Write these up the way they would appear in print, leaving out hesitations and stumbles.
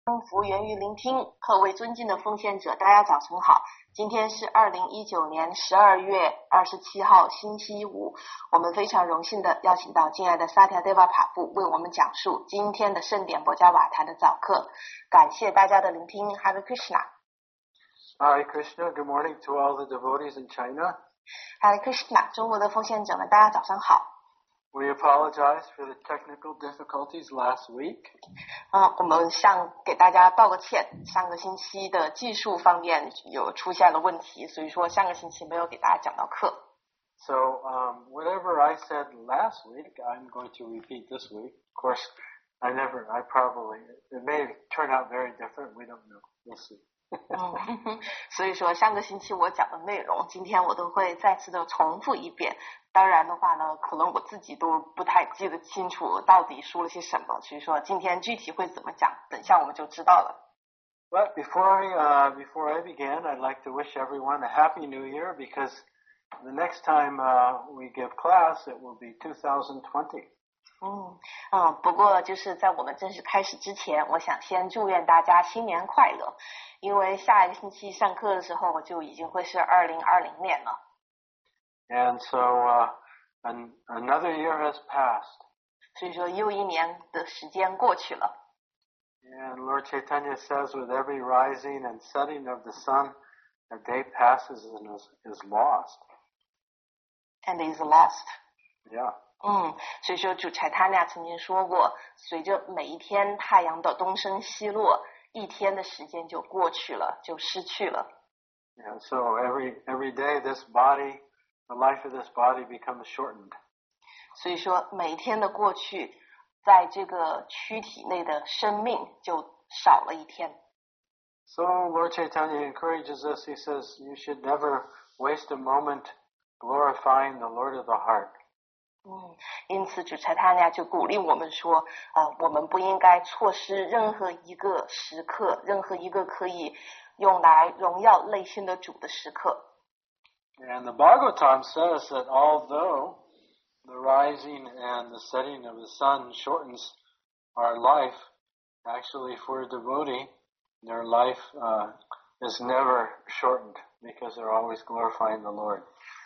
服务源于聆听，各位尊敬的奉献者，大家早晨好。今天是2019年12月27号星期五，我们非常荣幸的邀请到敬爱的萨提亚德瓦帕布为我们讲述今天的圣典博加瓦坛的早课。感谢大家的聆听。 Hare Krishna。Hare Krishna. Good morning to all the devotees in China. Hare Krishna. 中国的奉献者们，大家早上好。 We apologize for the technical difficulties last week. 我们给大家道个歉，上个星期的技术方面有出现了问题，所以说上个星期没有给大家讲到课。 So whatever I said last week, I'm going to repeat this week. Of course, it may turn out very different. We don't know. We'll see. 所以说上个星期我讲的内容，今天我都会再次的重复一遍。当然的话呢，可能我自己都不太记得清楚到底说了些什么，所以说今天具体会怎么讲，等下我们就知道了。 But before I begin, I'd like to wish everyone a happy New Year because the next time we give class, it will be 2020. 不过就是在我们正式开始之前，我想先祝愿大家新年快乐，因为下一个星期上课的时候就已经会是2020年了。 And so another year has passed. 所以说又一年的时间过去了。 And Lord Chaitanya says, with every rising and setting of the sun, a day passes and is lost. And is lost. Yeah. 所以说主柴他那曾经说过，随着每一天太阳的东升西落，一天的时间就过去了，就失去了。 And so every day the life of this body becomes shortened. 所以说每一天的过去，在这个躯体内的生命就少了一天。 So Lord Chaitanya encourages us. He says, you should never waste a moment glorifying the Lord of the heart. 因此主柴他那就鼓励我们说，我们不应该错失任何一个时刻，任何一个可以用来荣耀内心的主的时刻。 And the Bhagavatam says that although the rising and the setting of the sun shortens our life, actually for a devotee, their life is never shortened because they're always glorifying the Lord.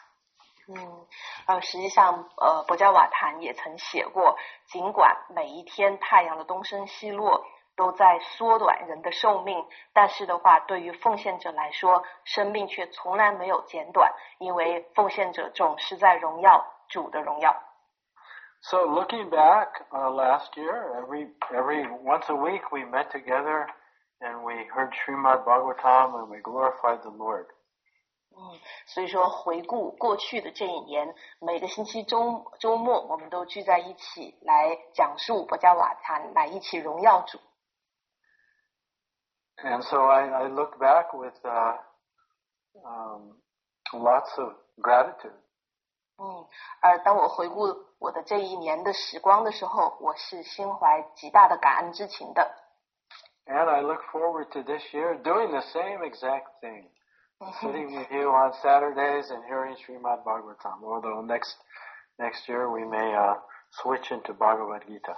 实际上博加瓦坛也曾写过，尽管每一天太阳的东升西落都在缩短人的寿命，但是的话，对于奉献者来说，生命却从来没有减短，因为奉献者总是在荣耀主的荣耀。 So looking back last year, every once a week we met together and we heard Srimad Bhagavatam and we glorified the Lord. 所以说回顾过去的这一年，每个星期周末我们都聚在一起来讲述博加瓦坛，来一起荣耀主。 And so I look back with lots of gratitude. 而当我回顾我的这一年的时光的时候，我是心怀极大的感恩之情的。 And I look forward to this year doing the same exact thing. Sitting with you on Saturdays and hearing Srimad Bhagavatam. Although next year we may switch into Bhagavad Gita.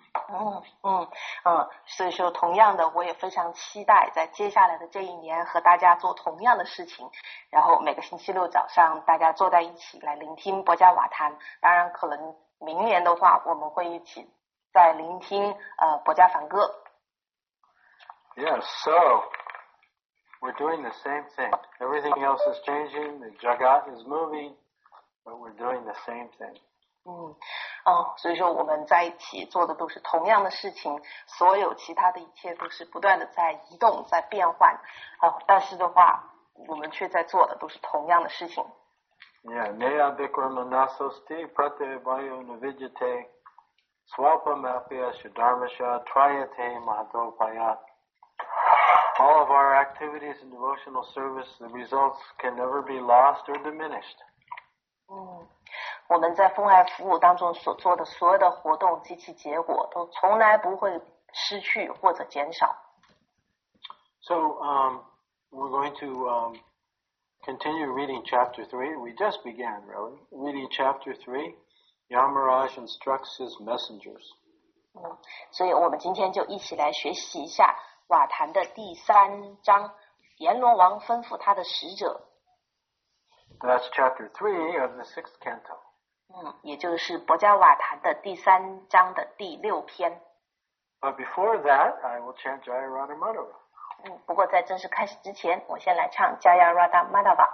所以说同样的，我也非常期待在接下来的这一年和大家做同样的事情，然后每个星期六早上大家坐在一起来聆听博加瓦坛。当然可能明年的话我们会一起再聆听博加梵歌。 Yes, so we're doing the same thing. Everything else is changing, the Jagat is moving, but we're doing the same thing. 所以说我们在一起做的都是同样的事情，所有其他的一切都是不断的在移动，在变换，但是的话我们却在做的都是同样的事情。 Yeah, Neya Bikram Manasosti Pratyabhayo Navijate Swalpamapya Shuddharmasha Trayate Mahatopayat. All of our activities in devotional service, the results can never be lost or diminished. 我们在奉爱服务当中所做的所有的活动及其结果都从来不会失去或者减少。 So we're going to continue reading chapter 3. We just began, really. Reading chapter 3, Yamaraj instructs his messengers. 所以我们今天就一起来学习一下瓦坛的第3章，阎罗王吩咐他的使者。 That's chapter 3 of the 6th canto. 也就是博迦瓦坛的第3章的第6篇。 But before that, I will chant Jaya Radha Madhava. 不过在正式开始之前，我先来唱 Jaya Radha Madhava。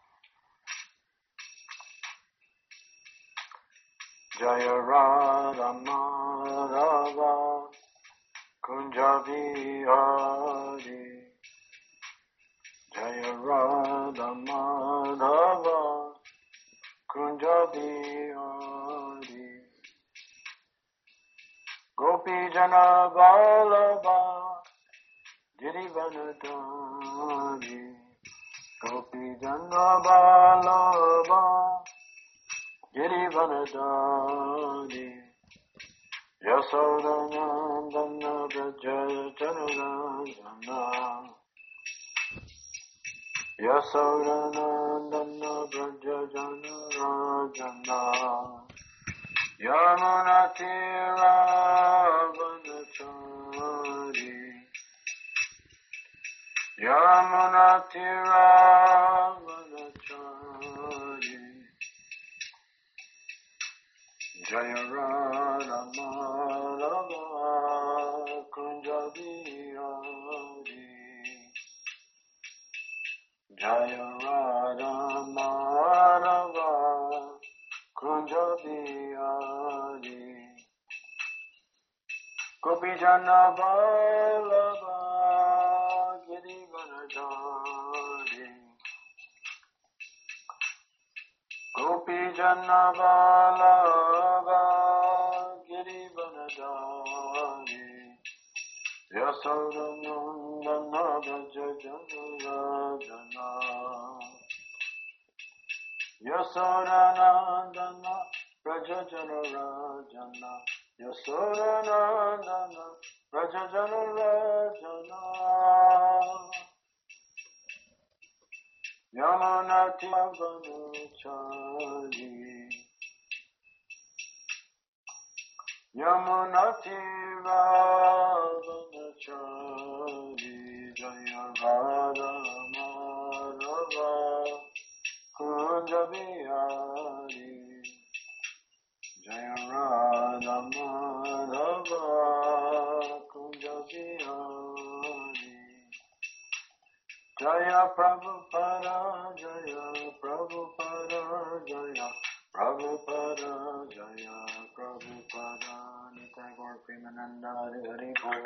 Jaya Radha Madhava Kunja Bihari Jaya Radha Madhava Kunja Bihari Gopi Jana Vallabha Girivanadari Gopi Jana Vallabha Girivanadari Yasodanandana Braja Janarajana Yasodanandana Braja Janarajana Yamunatiravanachari Yamunatiravanachari Jaya Radha Madhava Kunja Bihari Jaya Radha Madhava Kunja Bihari Gopi Jana Vallabha Girivanadari Gopi Jana Vallabha Girivanadari Yasodanandana Braja Janarajana Yasodanandana Braja Janarajana Yasodanandana Braja Janarajana Yamunatiravanachari Yamunatiravanachari Jaya Radha Madhava Kunja Bihari Jaya Radha Madhava Kunja Bihari Jaya Prabhupada Jaya Prabhupada Jaya Prabhupada Jaya Prabhupada Nitai Gaur Premananda Hari Hari Bol.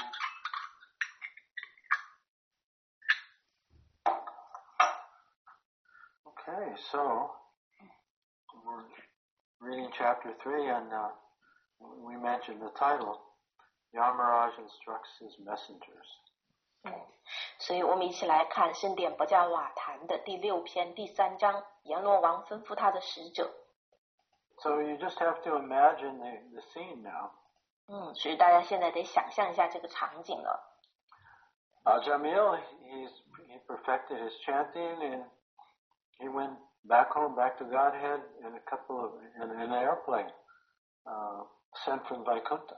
Okay, so we're reading chapter 3 and we mentioned the title, Yamaraj instructs his messengers. 所以我们一起来看圣典博迦瓦坛的第6篇第3章，阎罗王吩咐他的使者。 So you just have to imagine the scene now. 所以大家现在得想象一下这个场景了。 Jamil, he perfected his chanting and he went back home, back to Godhead in an airplane sent from Vaikuntha.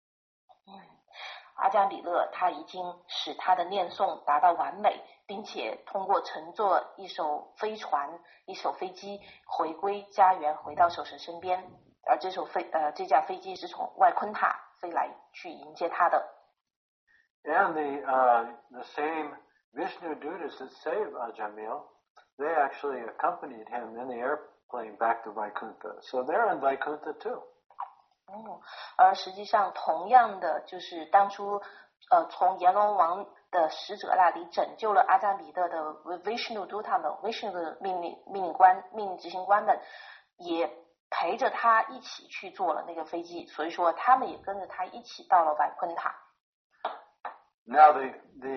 阿迦米勒他已经使他的念诵达到完美，并且通过乘坐一艘飞船、一艘飞机回归家园，回到守神身边。而这架飞机是从外昆塔飞来去迎接他的。 And the same Vishnu Dutas that saved Ajamil, they actually accompanied him in the airplane back to Vaikuntha. So they're in Vaikuntha too. 而实际上同样的就是当初从阎罗王的使者那里拯救了阿迦米勒的 Vishnu Duta 们 Vishnu 的命令执行官们也陪着他一起去坐了那个飞机，所以说他们也跟着他一起到了外昆塔。 Now the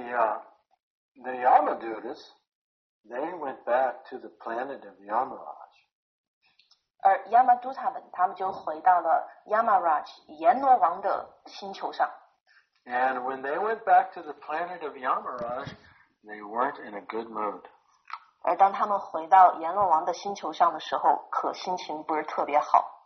Yamadutas, they went back to the planet of Yamaraj. 而 Yamaduta 们他们就回到了 Yamaraj 阎罗王的星球上。 And when they went back to the planet of Yamaraj, they weren't in a good mood. 而当他们回到阎罗王的星球上的时候，可心情不是特别好。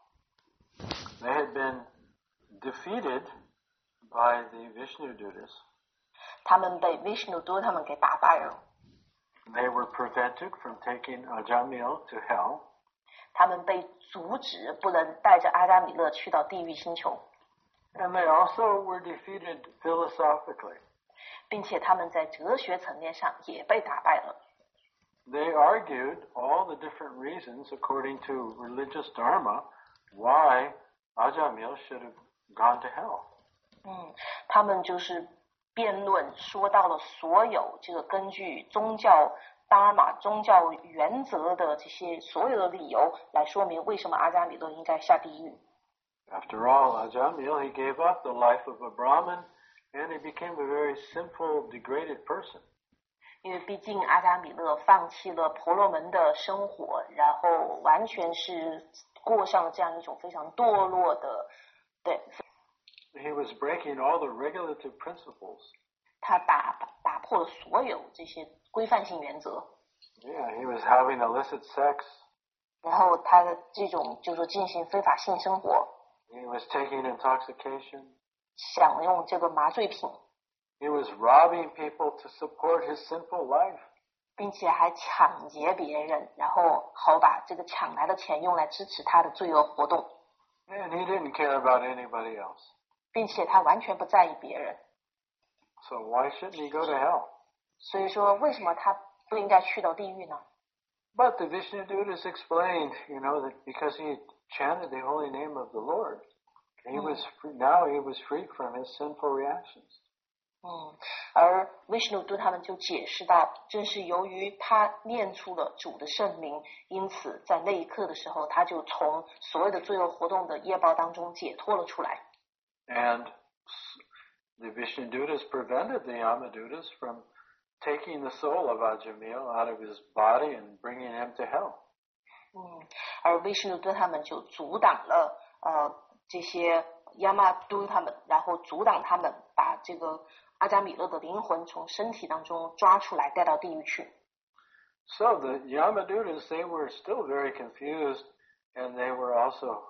They had been defeated by the Vishnu Dutas. 他们被 Vishnu 他们给打败了。 They were prevented from taking Ajamil to hell. 他们被阻止不能带着阿伽米勒去到地狱星球。 And they also were defeated philosophically. 并且他们在哲学层面上也被打败了。 They argued all the different reasons according to religious dharma why Ajamil should have gone to hell. 他们就是辩论说到了所有这个根据宗教 dharma 宗教原则的这些所有的理由来说明为什么阿伽米勒应该下地狱。 After all, Ajamil, he gave up the life of a Brahmin and he became a very sinful, degraded person. 因为毕竟阿伽米勒放弃了婆罗门的生活，然后完全是过上了这样一种非常堕落的，对。 He was breaking all the regulative principles. 他打破了所有这些规范性原则。 Yeah, he was having illicit sex. 然后他的这种就是说进行非法性生活。 He was taking intoxication. 享用这个麻醉品。 He was robbing people to support his sinful life. 并且还抢劫别人，然后好把这个抢来的钱用来支持他的罪恶活动。 And he didn't care about anybody else. 并且他完全不在意别人。 So why shouldn't he go to hell? 所以说，为什么他不应该去到地狱呢？ But the Vishnudutas explained, that because he chanted the holy name of the Lord, now he was free from his sinful reactions. 而 Vishnu 对他们就解释到，正是由于他念出了主的圣名，因此在那一刻的时候，他就从所有的罪恶活动的业报当中解脱了出来。 And the Vishnudutas prevented the Yamadutas from taking the soul of Ajamil out of his body and bringing him to hell. 而 Vishnu 对他们就阻挡了这些 Yamadu 他们，然后阻挡他们把这个阿伽米勒的灵魂从身体当中抓出来带到地狱去。 So the Yamadutas, they were still very confused and they were also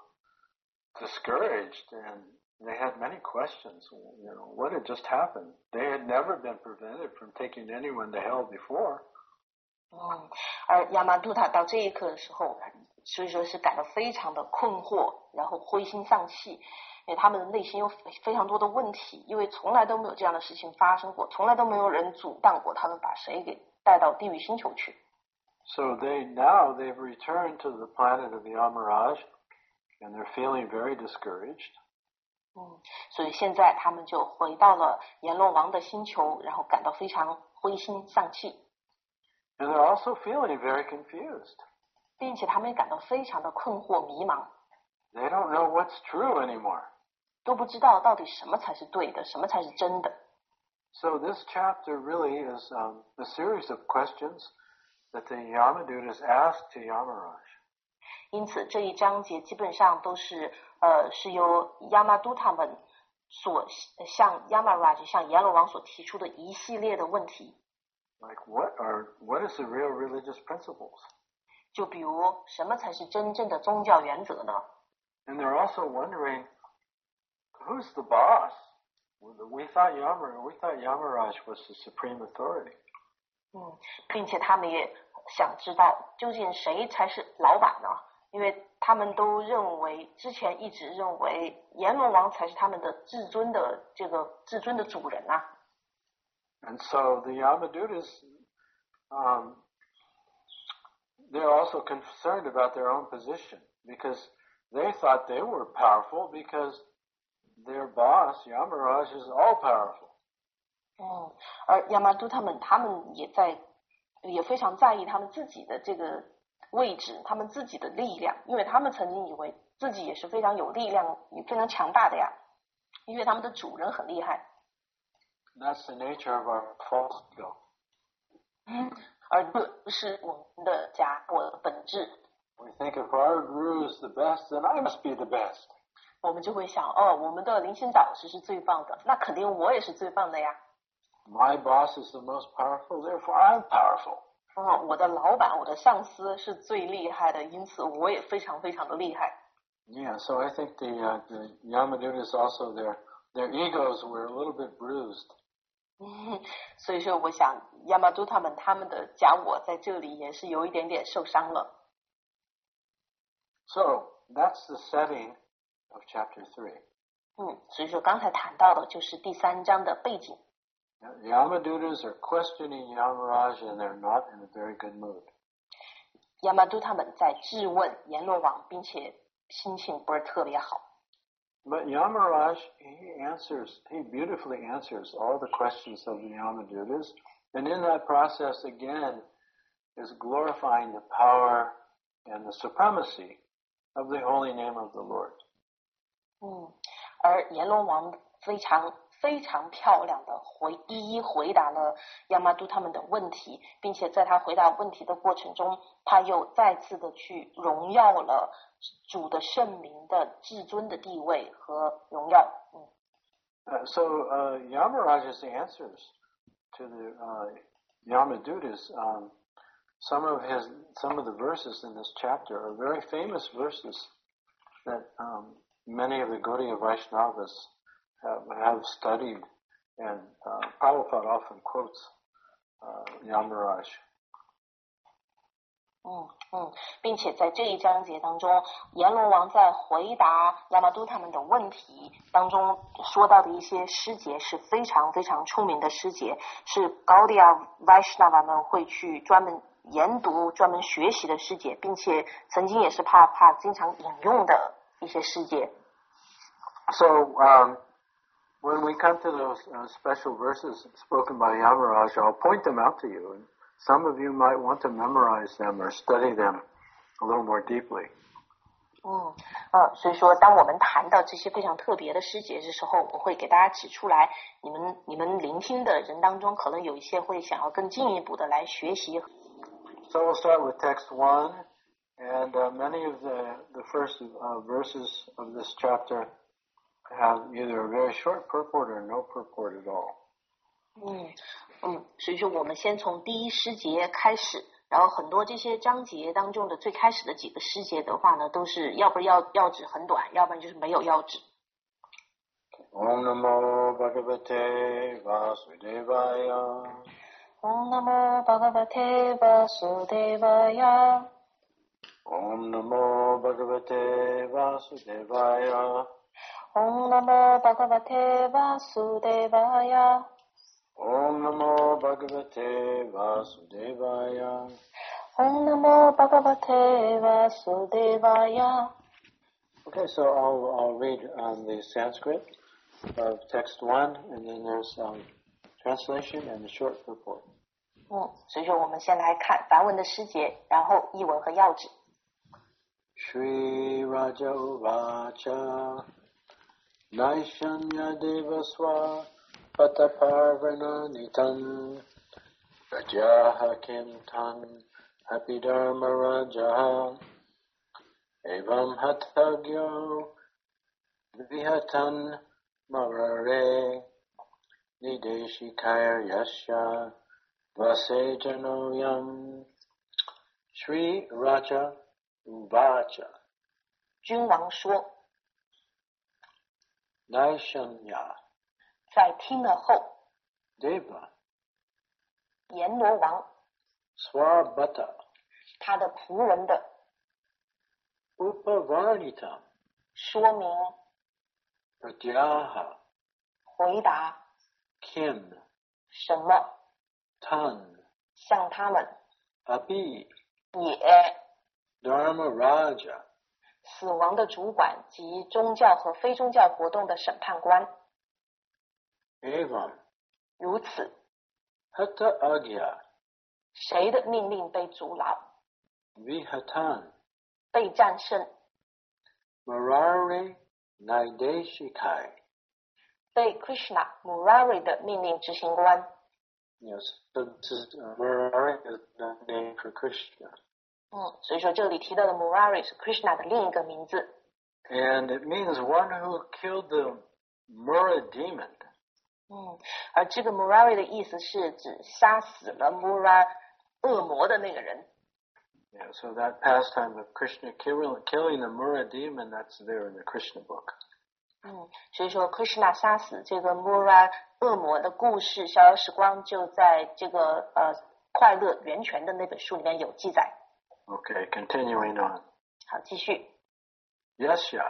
discouraged and they had many questions. What had just happened? They had never been prevented from taking anyone to hell before. 而亚麻杜塔到这一刻的时候，所以说是感到非常的困惑，然后灰心丧气，因为他们的内心有非常多的问题，因为从来都没有这样的事情发生过，从来都没有人阻挡过他们把谁给带到地狱星球去。 So they've returned to the planet of Yamaraj and they're feeling very discouraged. 所以现在他们就回到了阎罗王的星球，然后感到非常灰心丧气。 And they're also feeling very confused. 并且他们也感到非常的困惑迷茫。 They don't know what's true anymore. 都不知道到底什么才是对的，什么才是真的。 So this chapter really is a series of questions that the Yamadutas asked to Yamaraj. 因此这一章节基本上都是由亚麻都他们所向 Yamaraj 向阎罗王所提出的一系列的问题。 Like what is the real religious principles? 就比如什么才是真正的宗教原则呢？ And they're also wondering who's the boss? We thought Yamaraj was the supreme authority. 并且他们也想知道究竟谁才是老板呢？因为他们都认为之前一直认为阎罗王才是他们的至尊的主人啊。 And so the Yamadutas, they're also concerned about their own position because they thought they were powerful because their boss, Yamaraj, is all powerful. 而亚麻都他们也非常在意他们自己的这个位置，他们自己的力量，因为他们曾经以为自己也是非常有力量、也非常强大的呀，因为他们的主人很厉害。 That's the nature of our false ego. 而不是我们的我的本质。 We think if our guru is the best, then I must be the best. 我们就会想，我们的灵性导师是最棒的，那肯定我也是最棒的呀。 My boss is the most powerful, therefore I'm powerful. 我的老板，我的上司是最厉害的，因此我也非常非常的厉害。 Yeah, so I think the Yamadutas also their egos were a little bit bruised. 所以说我想亚麻都他们的假我在这里也是有一点点受伤了。 So that's the setting of chapter 3. 所以说刚才谈到的就是第3章的背景。 The Yamadutas are questioning Yamaraj and they're not in a very good mood. 亚麻都他们在质问阎罗王，并且心情不是特别好。 But Yamaraj, he beautifully answers all the questions of the Yamadutas, and in that process again is glorifying the power and the supremacy of the holy name of the Lord. 而阎罗王非常漂亮的一一回答了亚麻都他们的问题，并且在他回答问题的过程中，他又再次的去荣耀了主的圣名的至尊的地位和荣耀。 So Yamaraj's answers to the Yamadutas, some of the verses in this chapter are very famous verses that many of the Gaudiya Vaishnavas have studied, and Prabhupada often quotes Yamaraj. 并且在这一章节当中，阎罗王在回答亚麻都他们的问题当中说到的一些诗节是非常非常出名的诗节，是Gaudiya Vaishnava们会去专门研读、专门学习的诗节，并且曾经也是怕经常引用的一些诗节。 So when we come to those special verses spoken by Yamaraj, I'll point them out to you. And some of you might want to memorize them or study them a little more deeply. 所以说当我们谈到这些非常特别的诗节的时候，我会给大家指出来，你们聆听的人当中可能有一些会想要更进一步的来学习。 So we'll start with text 1, and many of the first verses of this chapter have either a very short purport or no purport at all. 所以说我们先从第一诗节开始，然后很多这些章节当中的最开始的几个诗节的话呢，都是要不然要旨很短，要不然就是没有要旨。 Om Namo Bhagavate Vasudevaya. Om Namo Bhagavate Vasudevaya. Om Namo Bhagavate Vasudevaya. Om Namo Bhagavate Vasudevaya. Om Namo Bhagavate Vasudevaya. Om Namo Bhagavate Vasudevaya. Okay, so I'll read the Sanskrit of text 1, and then there's translation and a short purport. 所以说我们先来看梵文的诗节，然后译文和要旨。 Shri Raja Uvacha Naishanya Devaswa Pataparvana Nitam Rajaha Kimtan Apidharma Rajaha Evam Hatagyo Vihatan Marare Nideshikaya Yasha Vase Janoyam Shri Raja Uvacha 君王说， Naishanya 在听了后， Deva 阎罗王 Swabhata 他的仆人的 Upavarnita 说明 Pratyaha 回答 Kim 什么 Tan 向他们 Api 也 Dharma Raja 死亡的主管及宗教和非宗教活动的审判官。 Evam 如此， Hata Agya 谁的命令被阻挠， Vihatan 被战胜， Marare Naideshikai 被 Krishna Murari 的命令执行官。 Yes, so this is Marare is the name for Krishna. 所以说这里提到的 Murari 是 Krishna 的另一个名字。 And it means one who killed the Mura demon. 而这个 Murari 的意思是指杀死了 Mura 恶魔的那个人。 Yeah, so that pastime of Krishna killing the Mura demon, that's there in the Krishna book. 所以说 Krishna 杀死这个 Mura 恶魔的故事，逍遥时光就在这个快乐源泉的那本书里面有记载。 Okay, continuing on. 好，继续。 Yasya.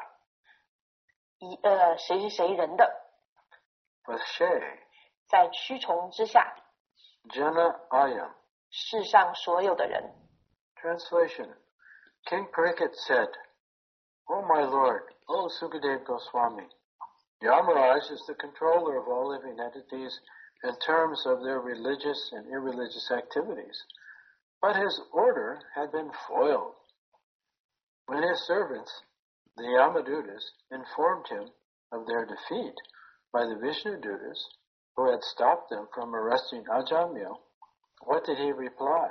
谁是谁人的？ Vashe. 在蛆虫之下。 Jana Ayam. 世上所有的人。 Translation. King Parikshit said, O my lord, O Sukadeva Goswami, Yamaraj is the controller of all living entities in terms of their religious and irreligious activities. But his order had been foiled. When his servants, the Yamadutas, informed him of their defeat by the Vishnudutas, who had stopped them from arresting Ajamil, what did he reply?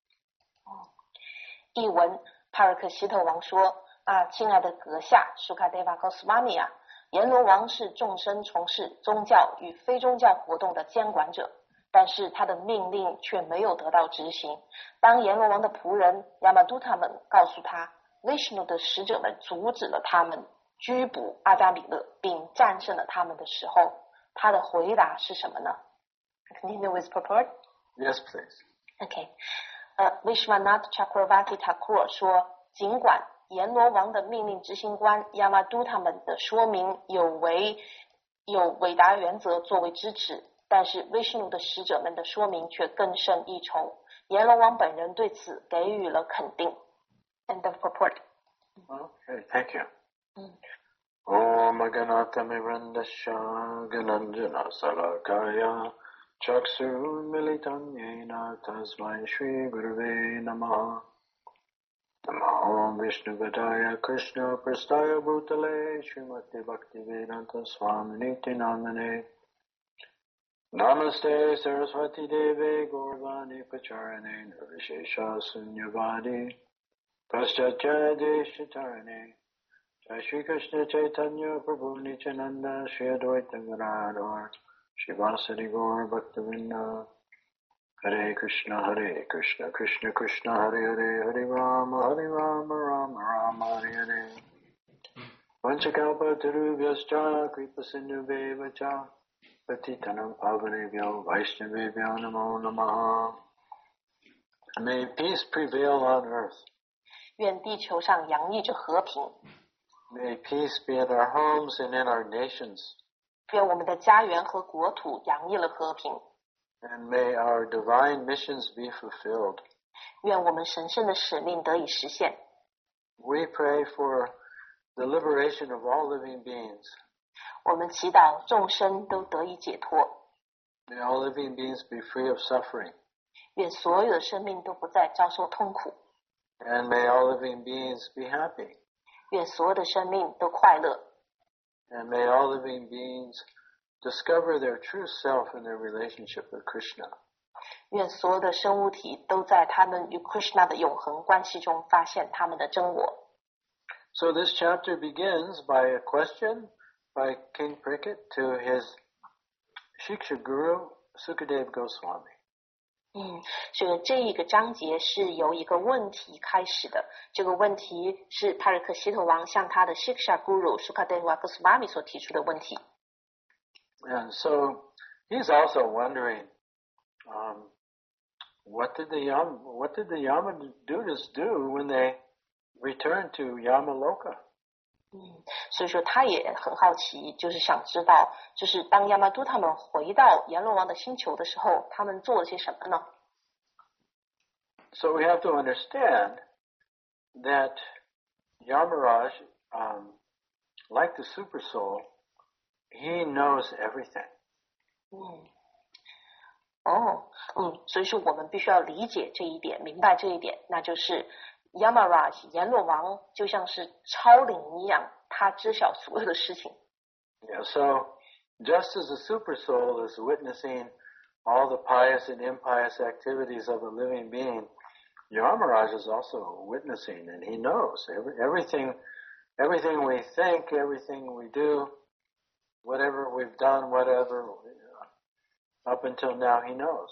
译文，帕尔克希特王说：“亲爱的阁下Sukadeva Goswami啊，阎罗王是众生从事宗教与非宗教活动的监管者，但是他的命令却没有得到执行。当阎罗王的仆人 Yamaduta 们告诉他 Vishnu 的使者们阻止了他们拘捕阿伽米勒，并战胜了他们的时候，他的回答是什么呢？ Continue with purport? Yes, please. Okay. Vishwanath Chakravarti Thakur 说，尽管阎罗王的命令执行官 Yamaduta 们的说明有伟达原则作为支持，但是 Vishnu 的使者们的说明却更胜一筹。阎罗王本人对此给予了肯定。End of purport. Okay, thank you. Om Ganatami Vrandasya Gananjana Salakaya Chaksu Militam Yena Tasmai Shri Gurave Namaha Namo Vishnu Padaya Krishna Prastaya Bhutale Srimati Bhaktivedanta Swaminiti Namane Namaste Saraswati Deve Gauravani Pacharane Nirvishesha Sunyavadi Paschatya Deshitarane Jai Shri Krishna Chaitanya Prabhu Nityananda Shri Advaita Gadadhar Shivasari Gaur Bhaktavinda Hare Krishna Krishna Krishna Hare Hare Hare Rama Rama Rama Hare Hare Vanchakalpa Tarubhyascha Kripa Sindhubheva Patitanam Pavanebhyo Vaishnavebhyo Namo Namaha. May peace prevail on earth. 愿地球上洋溢着和平。 May peace be in our homes and in our nations. 愿我们的家园和国土洋溢了和平。 And may our divine missions be fulfilled. 愿我们神圣的使命得以实现。 We pray for the liberation of all living beings. 我们祈祷众生都得以解脱。 May all living beings be free of suffering. 愿所有的生命都不再遭受痛苦。 And may all living beings be happy. 愿所有的生命都快乐。 And may all living beings discover their true self in their relationship with Krishna. 愿所有的生物体都在他们与 Krishna 的永恒关系中发现他们的真我。 So this chapter begins by a question by King Parikshit to his Shiksha Guru Sukadeva Goswami. 所以这一个章节是由一个问题开始的。这个问题是帕尔克希特王向他的 Shiksha Guru Sukadeva Goswami 所提出的问题。 And so he's also wondering, what did the Yamadutas do when they returned to Yamaloka? 所以说他也很好奇，就是想知道，就是当亚麻都他们回到阎罗王的星球的时候，他们做了些什么呢？ So we have to understand that Yamaraj, like the super soul, he knows everything. 所以说我们必须要理解这一点，明白这一点，那就是Yamaraj 阎罗王就像是超灵一样，他知晓所有的事情。 Yeah, so just as the super soul is witnessing all the pious and impious activities of a living being, Yamaraj is also witnessing, and he knows everything we think, everything we do, whatever we've done, whatever up until now, he knows.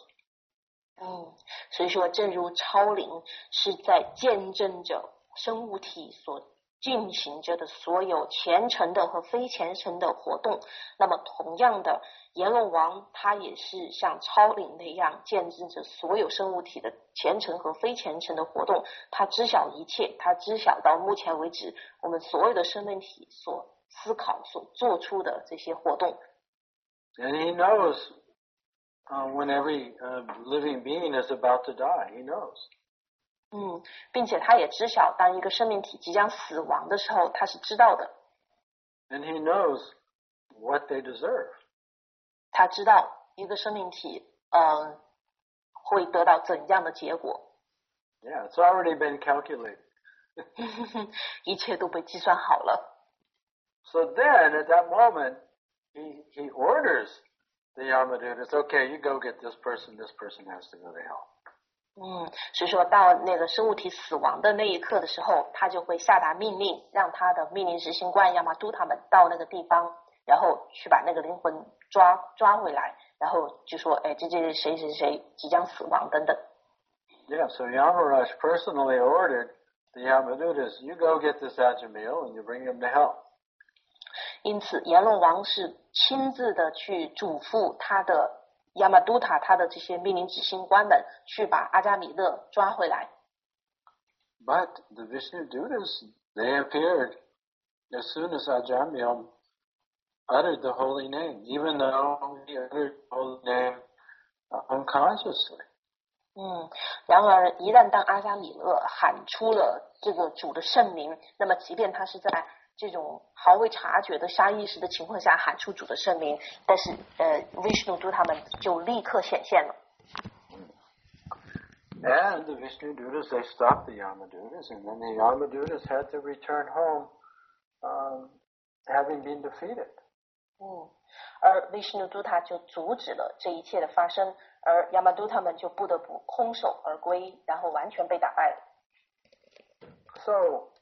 所以说正如超灵是在见证着生物体所进行着的所有虔诚的和非虔诚的活动。那么同样的，阎罗王他也是像超灵那样见证着所有生物体的虔诚和非虔诚的活动，他知晓一切，他知晓到目前为止我们所有的生命体所思考所做出的这些活动。 And he knows when every living being is about to die. He knows. 并且他也知晓当一个生命体即将死亡的时候，他是知道的。 And he knows what they deserve. 他知道一个生命体会得到怎样的结果。 Yeah, it's already been calculated. 一切都被计算好了。 So then, at that moment, he orders the Yamadutas, okay, you go get this person has to go to hell. 所以说到那个生物体死亡的那一刻的时候，他就会下达命令，让他的命令执行官亚麻都他们到那个地方，然后去把那个灵魂抓回来，然后就说，哎，这谁谁谁即将死亡等等。 Yeah, so Yamaraj personally ordered the Yamadutas, you go get this Ajamil and you bring him to hell. 因此，阎罗王是亲自的去嘱咐他的亚麻都塔，他的这些命令执行官们去把阿伽米勒抓回来。 But the Vishnu Dutas, they appeared as soon as Ajamil uttered the holy name, even though he uttered the holy name unconsciously. 然而一旦当阿伽米勒喊出了这个主的圣名，那么即便他是在这种毫未察觉的下意识的情况下喊出主的圣名，但是Vishnu 都他们就立刻显现了。 And the Vishnu Dutas, they stopped the Yamadutas, and then the Yamadutas had to return home, having been defeated. 而 Vishnu 都他就阻止了这一切的发生，而亚麻都他们就不得不空手而归，然后完全被打败了。 So,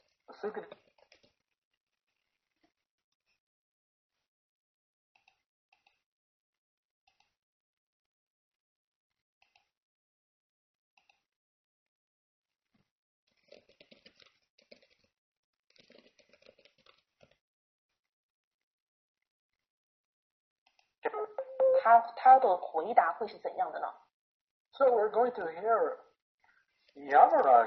他的回答会是怎样的呢？ So we're going to hear Yamaraj.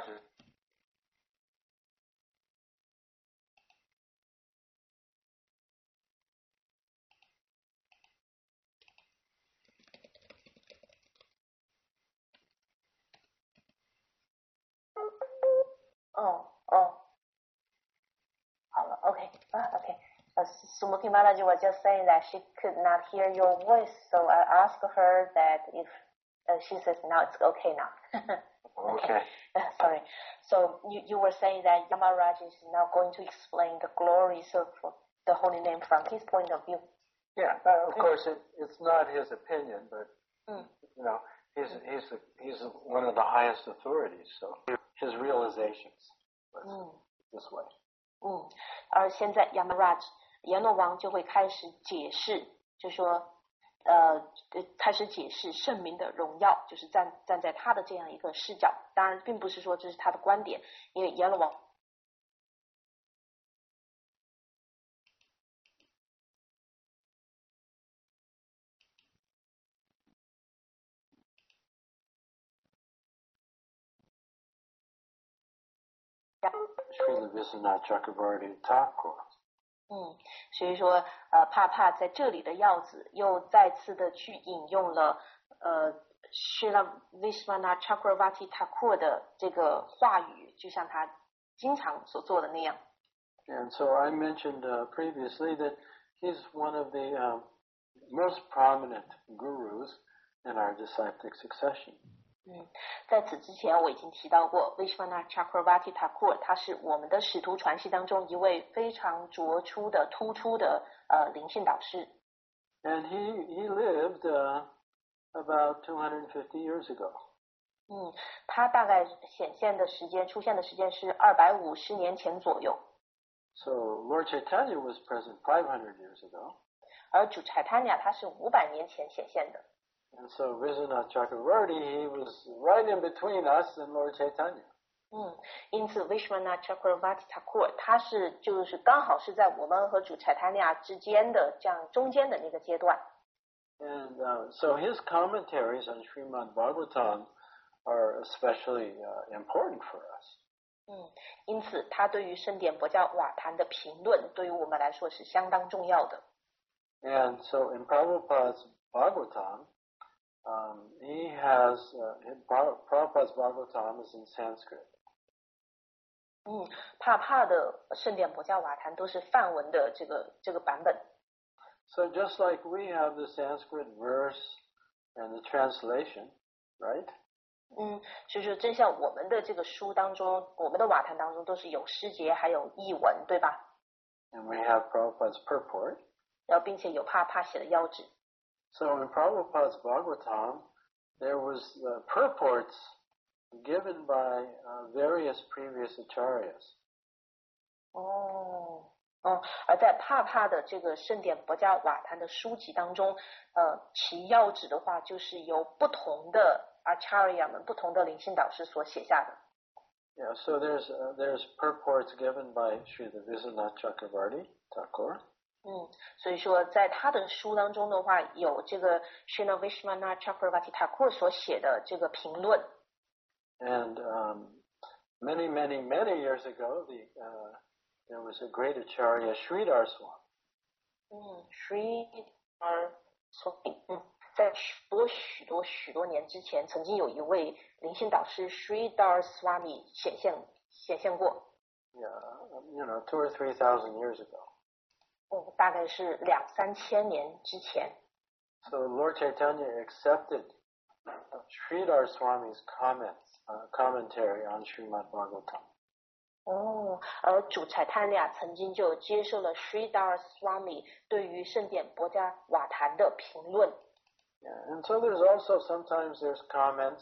Sumukhi Mataji was just saying that she could not hear your voice, so I asked her that if she says now it's okay now. Okay. Sorry. So you were saying that Yamaraj is now going to explain the glories of the holy name from his point of view. Yeah, of course it's not his opinion, but you know he's one of the highest authorities, so his realizations this way. 而现在 Yamaraj 阎罗王就会开始解释，就说开始解释圣名的荣耀，就是站在他的这样一个视角。当然并不是说这是他的观点，因为阎罗王 Srila Vishwanath Chakravarti Thakur. 所以说帕帕在这里的要旨又再次的去引用了Srila Vishwanath Chakravarti Thakur 的这个话语，就像他经常所做的那样。 And so I mentioned previously that he's one of the most prominent gurus in our disciplic succession. 在此之前我已经提到过 Vishwanath Chakravarti Thakur 他是我们的使徒传系当中一位非常突出的灵性导师。 And he lived about 250 years ago. 他大概出现的时间是250年前左右。 So Lord Chaitanya was present 500 years ago. 而主 Chaitanya 他是500年前显现的。 And so Vishwanath Chakravarti, he was right in between us and Lord Chaitanya. 因此 Vishwanath Chakravarti Thakur 他就是刚好是在我们和主柴塔尼亚之间的这样中间的那个阶段。 And so his commentaries on Srimad Bhagavatam are especially important for us. 因此他对于圣典博伽瓦坛的评论对于我们来说是相当重要的。 And so in Prabhupada's Bhagavatam, Prabhupada's Bhagavatam is in Sanskrit. 帕的圣典博伽瓦坛都是梵文的这个版本。 So just like we have the Sanskrit verse and the translation, right? 所以说正像我们的这个书当中，我们的瓦坛当中都是有诗节还有译文，对吧？ And we have Prabhupada's purport. 然后并且有帕写的腰纸。 So in Prabhupada's Bhagavatam, there was purports given by various previous acharyas. 而在帕的这个圣典博伽瓦坛的书籍当中，其要旨的话就是由不同的 acharya 们、不同的灵性导师所写下的。 Yeah, so there's purports given by Srila Vishwanath Chakravarti Thakur. 所以说在他的书当中的话，有这个 Srila Vishwanath Chakravarti Thakur 所写的这个评论。 And many years ago, there was a great acharya, Sridhar Swami. Sridhar Swami. 在许多年之前，曾经有一位灵性导师 Sridhar Swami 显现过。 Yeah, 2,000 or 3,000 years ago. 大概是2-3千年之前。 So Lord Chaitanya accepted Sridhar Swami's commentary on Srimad Bhagavatam. 而主柴塔尼亚曾经就接受了 Sridhar Swami 对于圣典博伽瓦坛的评论。 Yeah, and so sometimes there's comments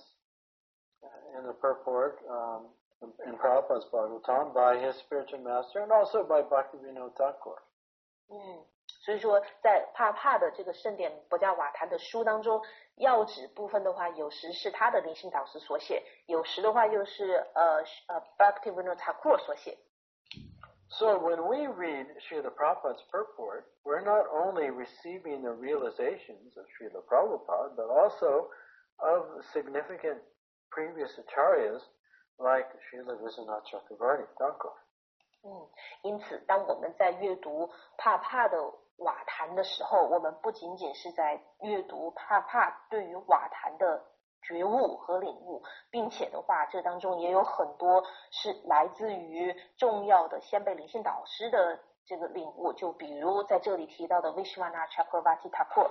in the purport in Prabhupada's Bhagavatam by his spiritual master and also by Bhaktivinoda Thakur. 所以说在帕的这个圣典博伽瓦坛的书当中，要旨部分的话，有时是他的灵性导师所写，有时的话又是Bhaktivinoda Thakur 所写。 So when we read Srila Prabhupada's purport, we're not only receiving the realizations of Srila Prabhupada, but also of significant previous acharyas like Srila Vishwanath Chakravarti Thakur. 因此当我们在阅读帕的瓦坛的时候，我们不仅仅是在阅读帕对于瓦坛的觉悟和领悟，并且的话，这当中也有很多是来自于重要的先辈灵性导师的这个领悟，就比如在这里提到的 Vishwanath Chakravarti Thakur。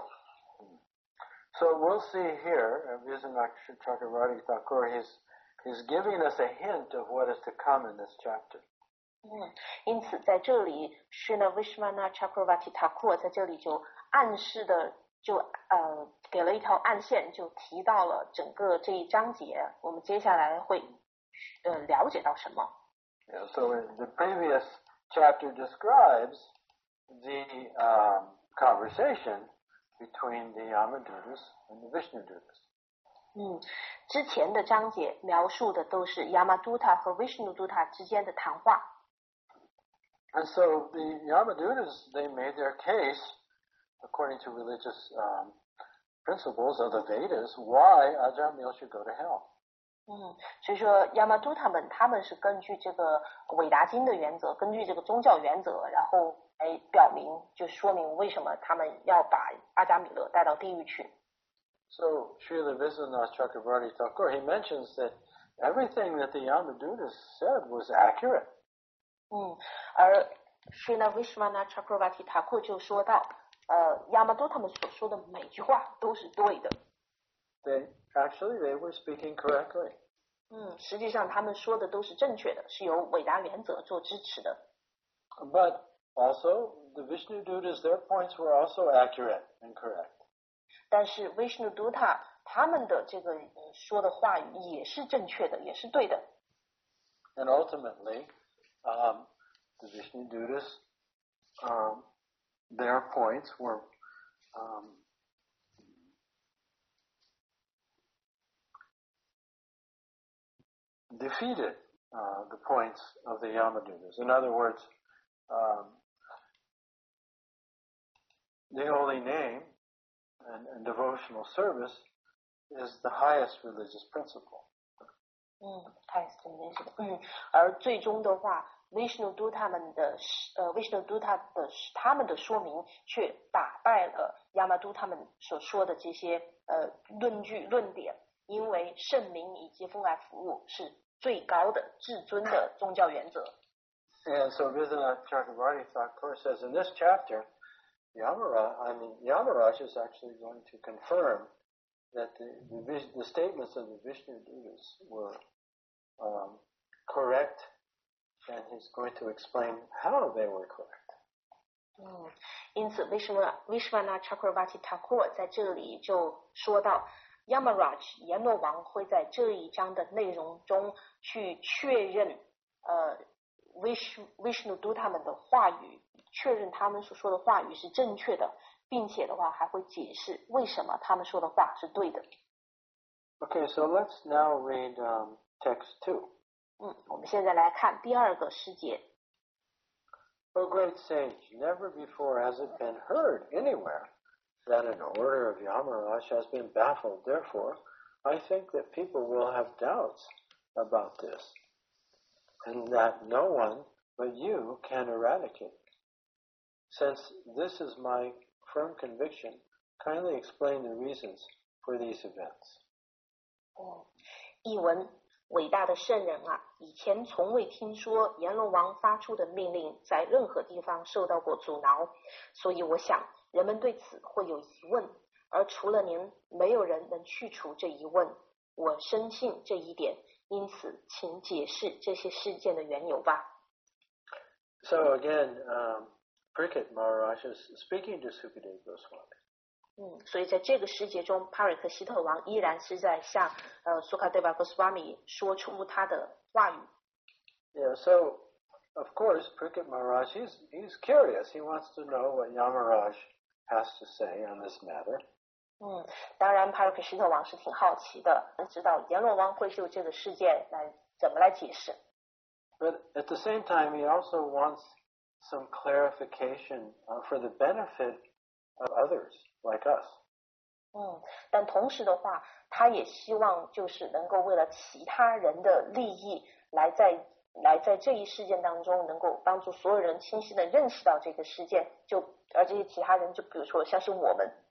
So we'll see here, Vishwanath Chakravarti Thakur, he's giving us a hint of what is to come in this chapter. 因此在这里Srila Vishwanath Chakravarti Thakur 在这里就暗示的给了一条暗线，就提到了整个这一章节，我们接下来会了解到什么。 Yeah, so the previous chapter describes the conversation between the Yamadutas and the Vishnudutas. 之前的章节描述的都是 Yamaduta 和 Vishnuduta 之间的谈话。 And so the Yamadutas, they made their case according to religious principles of the Vedas, why Ajamil should go to hell. 所以说 Yamaduta 们他们是根据这个韦达经的原则，根据这个宗教原则，然后来表明，就说明为什么他们要把阿伽米勒带到地狱去。 So Srila Vishwanath Chakravarti Thakur, he mentions that everything that the Yamadutas said was accurate. 而 Srila Vishwanath Chakravarti Thakur 就说到Yamaduta 他们所说的每句话都是对的。 They were speaking correctly. 实际上他们说的都是正确的，是由韦达原则做支持的。 But also the Vishnudutas, their points were also accurate and correct. 但是 Vishnuduta 他们的这个说的话语也是正确的，也是对的。 And ultimately, the Vishnudutas, their points were defeated the points of the Yamadutas. In other words, the holy name and devotional service is the highest religious principle. highest religious. 而最终的话，Vishnu Dutta 他们的说明却打败了 Yamaduta 他们所说的这些论点，因为圣名以及奉爱服务是最高的至尊的宗教原则。 And so Vishwanath Chakravarti Thakur says in this chapter, Yamaraj is actually going to confirm that the statements of the Vishnu Dutas were correct, and he's going to explain how they were correct. 因此 Vishwanath Chakravarti Thakur 在这里就说到 Yamaraj 阎罗王会在这一章的内容中去确认Vishnu Dutta 他们的话语，确认他们所说的话语是正确的，并且的话还会解释为什么他们说的话是对的。 Okay, so let's now read text 2. 我们现在来看第二个诗节。 O great sage, never before has it been heard anywhere that an order of Yamaraj has been baffled. Therefore, I think that people will have doubts about this, and that no one but you can eradicate. Since this is my firm conviction, kindly explain the reasons for these events. 译文：伟大的圣人啊，以前从未听说阎罗王发出的命令在任何地方受到过阻挠，所以我想人们对此会有疑问，而除了您，没有人能去除这疑问。我深信这一点，因此请解释这些事件的缘由吧。 So again, Parikshit Maharaj is speaking to Sukadeva Goswami. 所以在这个诗节中，帕瑞克希特王依然是在向Sukadeva Goswami 说出他的话语。 Yeah, so of course, Parikshit Maharaj, he's curious. He wants to know what Yamaraj has to say on this matter. 当然，帕瑞克希特王是挺好奇的，知道阎罗王会就这个事件怎么来解释。 But at the same time, he also wants some clarification for the benefit of others like us. 但同时的话，他也希望就是能够为了其他人的利益，来在这一事件当中，能够帮助所有人清晰的认识到这个事件。而这些其他人，就比如说像是我们。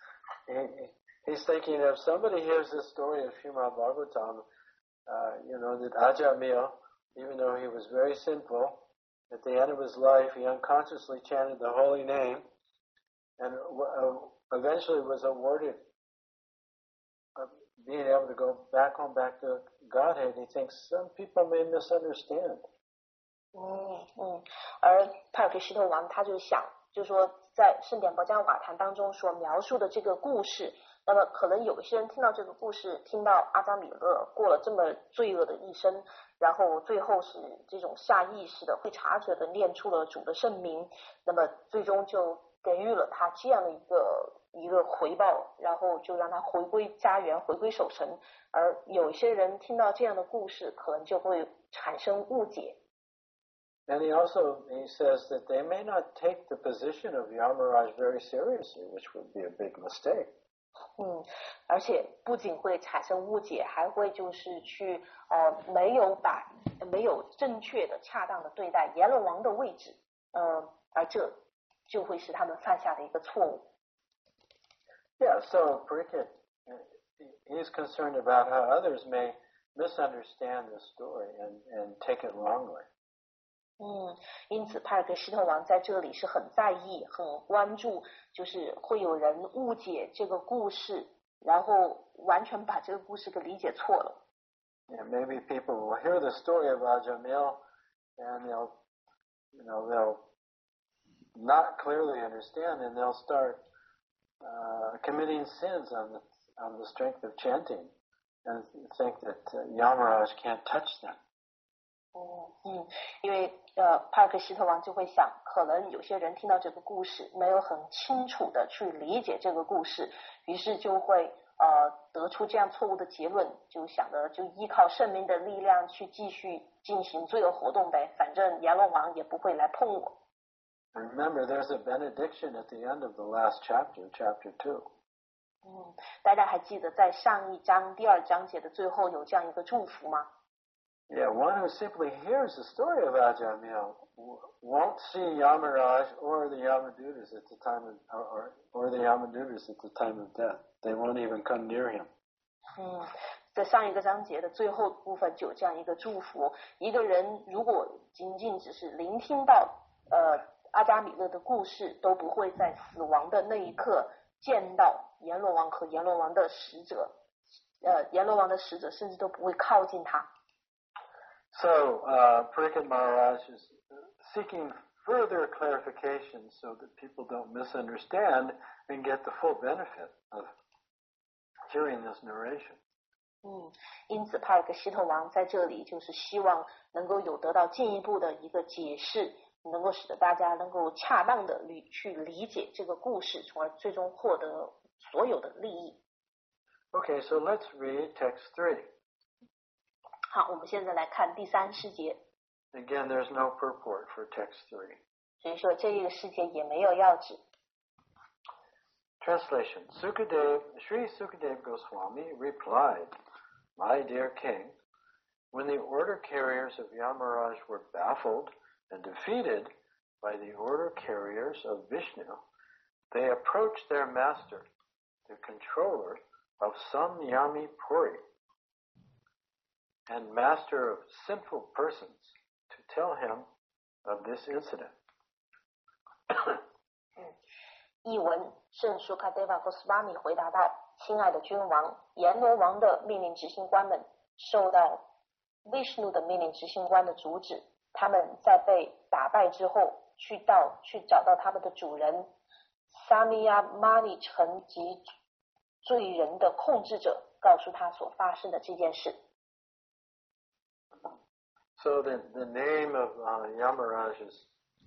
He's thinking if somebody hears the story of Srimad Bhagavatam, that Ajamil, even though he was very sinful, at the end of his life he unconsciously chanted the holy name and eventually was awarded being able to go back to Godhead. He thinks some people may misunderstand. 而帕尔克希特王他就想，就是说在圣典宝江瓦坛当中所描述的这个故事，那么可能有一些人听到这个故事，听到阿扎米勒过了这么罪恶的一生，然后最后是这种下意识的会察觉的念出了主的圣名，那么最终就给予了他这样的一个回报，然后就让他回归家园，回归守城。而有一些人听到这样的故事，可能就会产生误解。 And he says that they may not take the position of Yamaraj very seriously, which would be a big mistake. 而且不仅会产生误解，还会就是去没有正确的、恰当的对待阎罗王的位置，而这就会是他们犯下的一个错误。 Yeah, so Parikshit, he's concerned about how others may misunderstand the story and take it wrongly. 因此帕尔克希特王在这里是很在意、很关注，就是会有人误解这个故事，然后完全把这个故事给理解错了。 Yeah, maybe people will hear the story of Ajamil and they'll not clearly understand, and they'll start committing sins on the strength of chanting, and think that Yamaraj can't touch them. 因为帕尔克希特王就会想，可能有些人听到这个故事没有很清楚的去理解这个故事，于是就会得出这样错误的结论，就想着就依靠圣灵的力量去继续进行罪恶活动呗，反正阎罗王也不会来碰我。 And remember, there's a benediction at the end of the last chapter, chapter 2. 大家还记得在上一章第2章节的最后有这样一个祝福吗？ Yeah, one who simply hears the story of Ajamil won't see Yamaraj or the Yamadutas at the time of, or the Yamadutas at the time of death. They won't even come near him. 在上一个章节的最后部分就有这样一个祝福，一个人如果仅仅只是聆听到阿伽米勒的故事，都不会在死亡的那一刻见到阎罗王和阎罗王的使者，阎罗王的使者甚至都不会靠近他。 So, Pariksit Maharaj is seeking further clarification so that people don't misunderstand and get the full benefit of hearing this narration. 因此帕尔格西特王在这里就是希望能够有得到进一步的一个解释，能够使得大家能够恰当的去理解这个故事，从而最终获得所有的利益。 Okay, so let's read text 3. 好，我们现在来看第3诗节。 Again, there's no purport for text 3. 所以说这一个诗节也没有要旨。 Translation. Sri Sukadev Goswami replied, My dear king, when the order carriers of Yamaraj were baffled and defeated by the order carriers of Vishnu, they approached their master, the controller of Samyami Puri, and master of sinful persons, to tell him of this incident. 译文：圣苏卡德瓦戈斯瓦米回答道：“亲爱的君王，阎罗王的命令执行官们受到 Vishnu 的命令执行官的阻止，他们在被打败之后，去找到他们的主人萨米亚玛里城及罪人的控制者，告诉他所发生的这件事。” So the name of Yamaraj's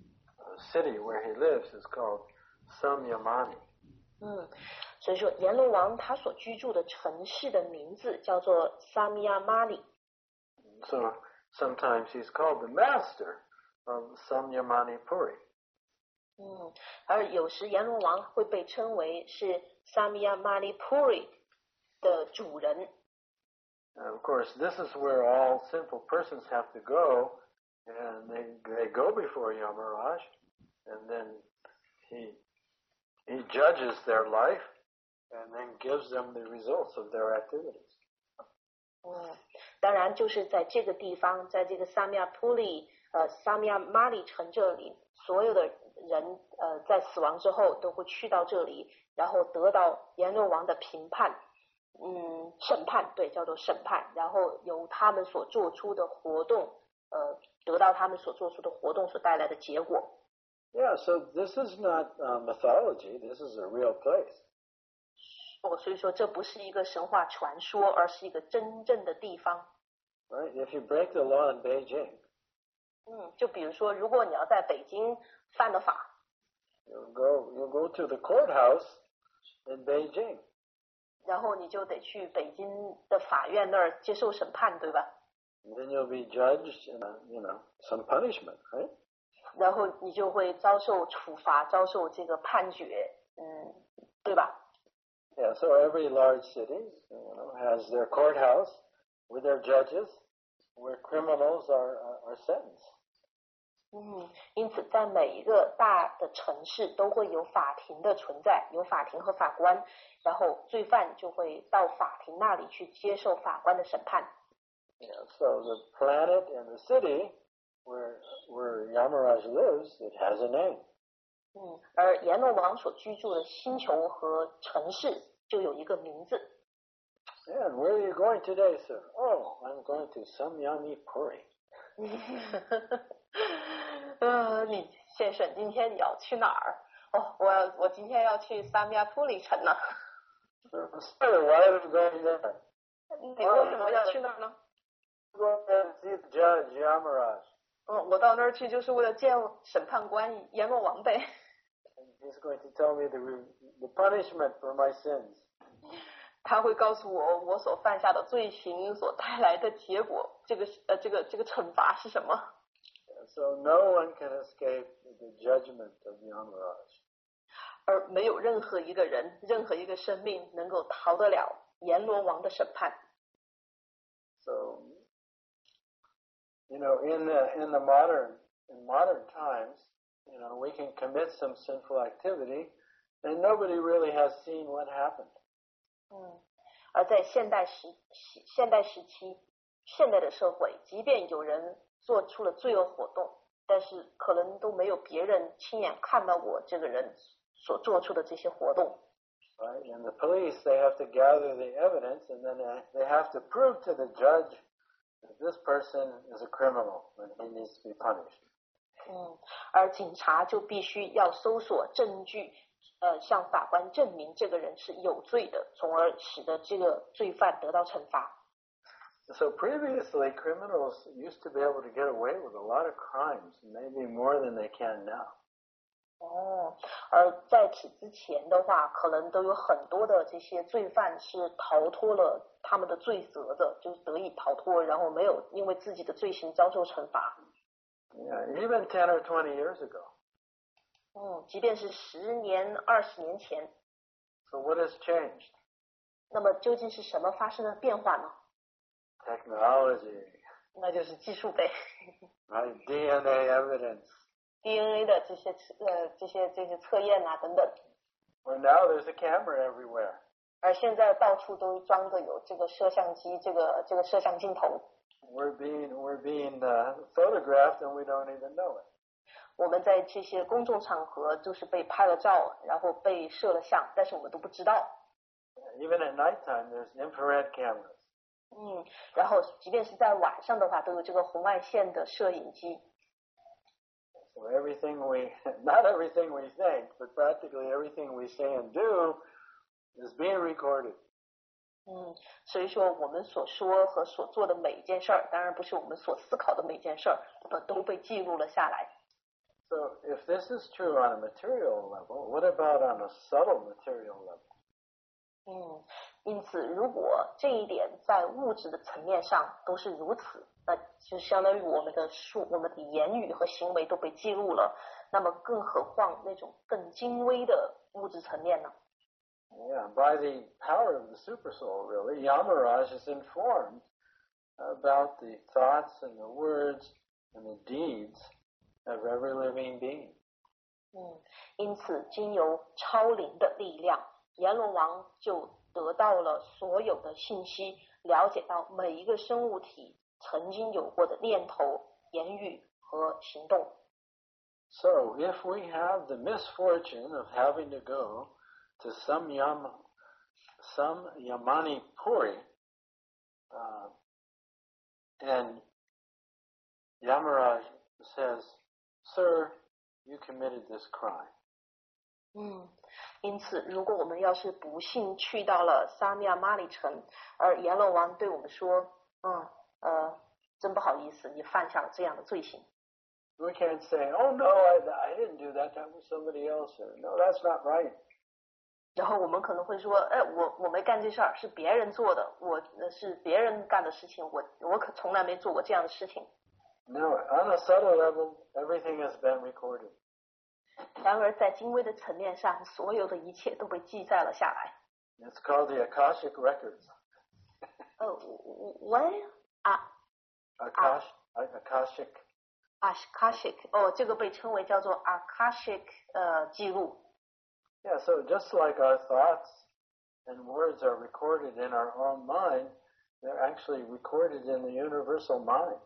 city where he lives is called Samyamani. 所以说阎罗王他所居住的城市的名字叫做萨米亚玛里。 So sometimes he's called the master of Samyamani Puri. 而有时阎罗王会被称为是萨米亚玛里 Puri 的主人。 Of course, this is where all sinful persons have to go, and they go before Yamaraj, and then he judges their life, and then gives them the results of their activities. 当然就是在这个地方，在这个萨米亚普里萨米亚玛里城这里，所有的人在死亡之后都会去到这里，然后得到阎罗王的评判。审判，对，叫做审判，然后由他们所做出的活动，得到他们所做出的活动所带来的结果。 Yeah, so this is not mythology. This is a real place. 所以说这不是一个神话传说，而是一个真正的地方。 Right? If you break the law in Beijing, 就比如说，如果你要在北京犯了法 you'll go to the courthouse in Beijing. 然后你就得去北京的法院那儿接受审判，对吧？ Then you'll be judged in some punishment, right? 然后你就会遭受处罚，遭受这个判决，对吧？ Yeah, so every large city, has their courthouse with their judges, where criminals are sentenced. 因此在每一个大的城市都会有法庭的存在，有法庭和法官，然后罪犯就会到法庭那里去接受法官的审判。 Yeah, so the planet and the city where Yamaraj lives, it has a name. 而阎罗王所居住的星球和城市就有一个名字。 Yeah, and where are you going today, sir? Oh, I'm going to Samyami Puri. 你先生，今天你要去哪儿？我今天要去萨米亚普里城呢。 Sir, why are you going there? 你为什么要去那儿呢？ Go there to see the judge Yamaraj. 我到那儿去就是为了见审判官阎罗王呗。 And he's going to tell me the punishment for my sins. 他会告诉我我所犯下的罪行所带来的结果，这个惩罚是什么。 So no one can escape the judgment of Yamaraj. 而没有任何一个人、任何一个生命能够逃得了阎罗王的审判。 So, in modern times, we can commit some sinful activity, and nobody really has seen what happened. 而在现代时期，现代的社会，即便有人做出了罪恶活动，但是可能都没有别人亲眼看到过这个人所做出的这些活动。 Right? And the police, they have to gather the evidence, and then they have to prove to the judge that this person is a criminal and he needs to be punished. 而警察就必须要搜索证据，向法官证明这个人是有罪的，从而使得这个罪犯得到惩罚。 So previously, criminals used to be able to get away with a lot of crimes, maybe more than they can now. 而在此之前的话，可能都有很多的这些罪犯是逃脱了他们的罪责的，就是得以逃脱，然后没有因为自己的罪行遭受惩罚。 Yeah, even 10 or 20 years ago. 即便是10年、20年前。 So what has changed? 那么究竟是什么发生了变化呢？ Technology. 那就是技术呗。 Right? DNA evidence.DNA 的这些测验啊等等。 Well, now there's a camera everywhere. 而现在到处都装着有这个摄像机，这个摄像镜头。 We're being photographed and we don't even know it. 我们在这些公众场合就是被拍了照，然后被摄了像，但是我们都不知道。 Even at nighttime, there's infrared cameras. 然后即便是在晚上的话，都有这个红外线的摄影机。 So not everything we think, but practically everything we say and do is being recorded. 所以说我们所说和所做的每一件事儿，当然不是我们所思考的每一件事儿，都被记录了下来。 So if this is true on a material level, what about on a subtle material level? 因此，如果这一点在物质的层面上都是如此，那就相当于我们的言语和行为都被记录了。那么，更何况那种更精微的物质层面呢？ Yeah, by the power of the supersoul, really, Yamaraj is informed about the thoughts and the words and the deeds of every living being. 因此，经由超灵的力量，阎罗王就得到了所有的信息，了解到每一个生物体曾经有过的念头、言语和行动。 So, if we have the misfortune of having to go to some Yamani Puri, and Yamaraj says, "Sir, you committed this crime." 因此，如果我们要是不幸去到了萨米亚马里城，而阎罗王对我们说，真不好意思，你犯下了这样的罪行。 We can't say, "Oh no, I didn't do that. That was somebody else." No, that's not right. 然后我们可能会说，我没干这事儿，是别人做的，是别人干的事情，我可从来没做过这样的事情。 No, on a subtle level, everything has been recorded. 然而，在精微的层面上，所有的一切都被记载了下来。 It's called the Akashic Records. What? Akashic. 这个被称为叫做 Akashic 记录。 Yeah, so just like our thoughts and words are recorded in our own mind, they're actually recorded in the universal mind.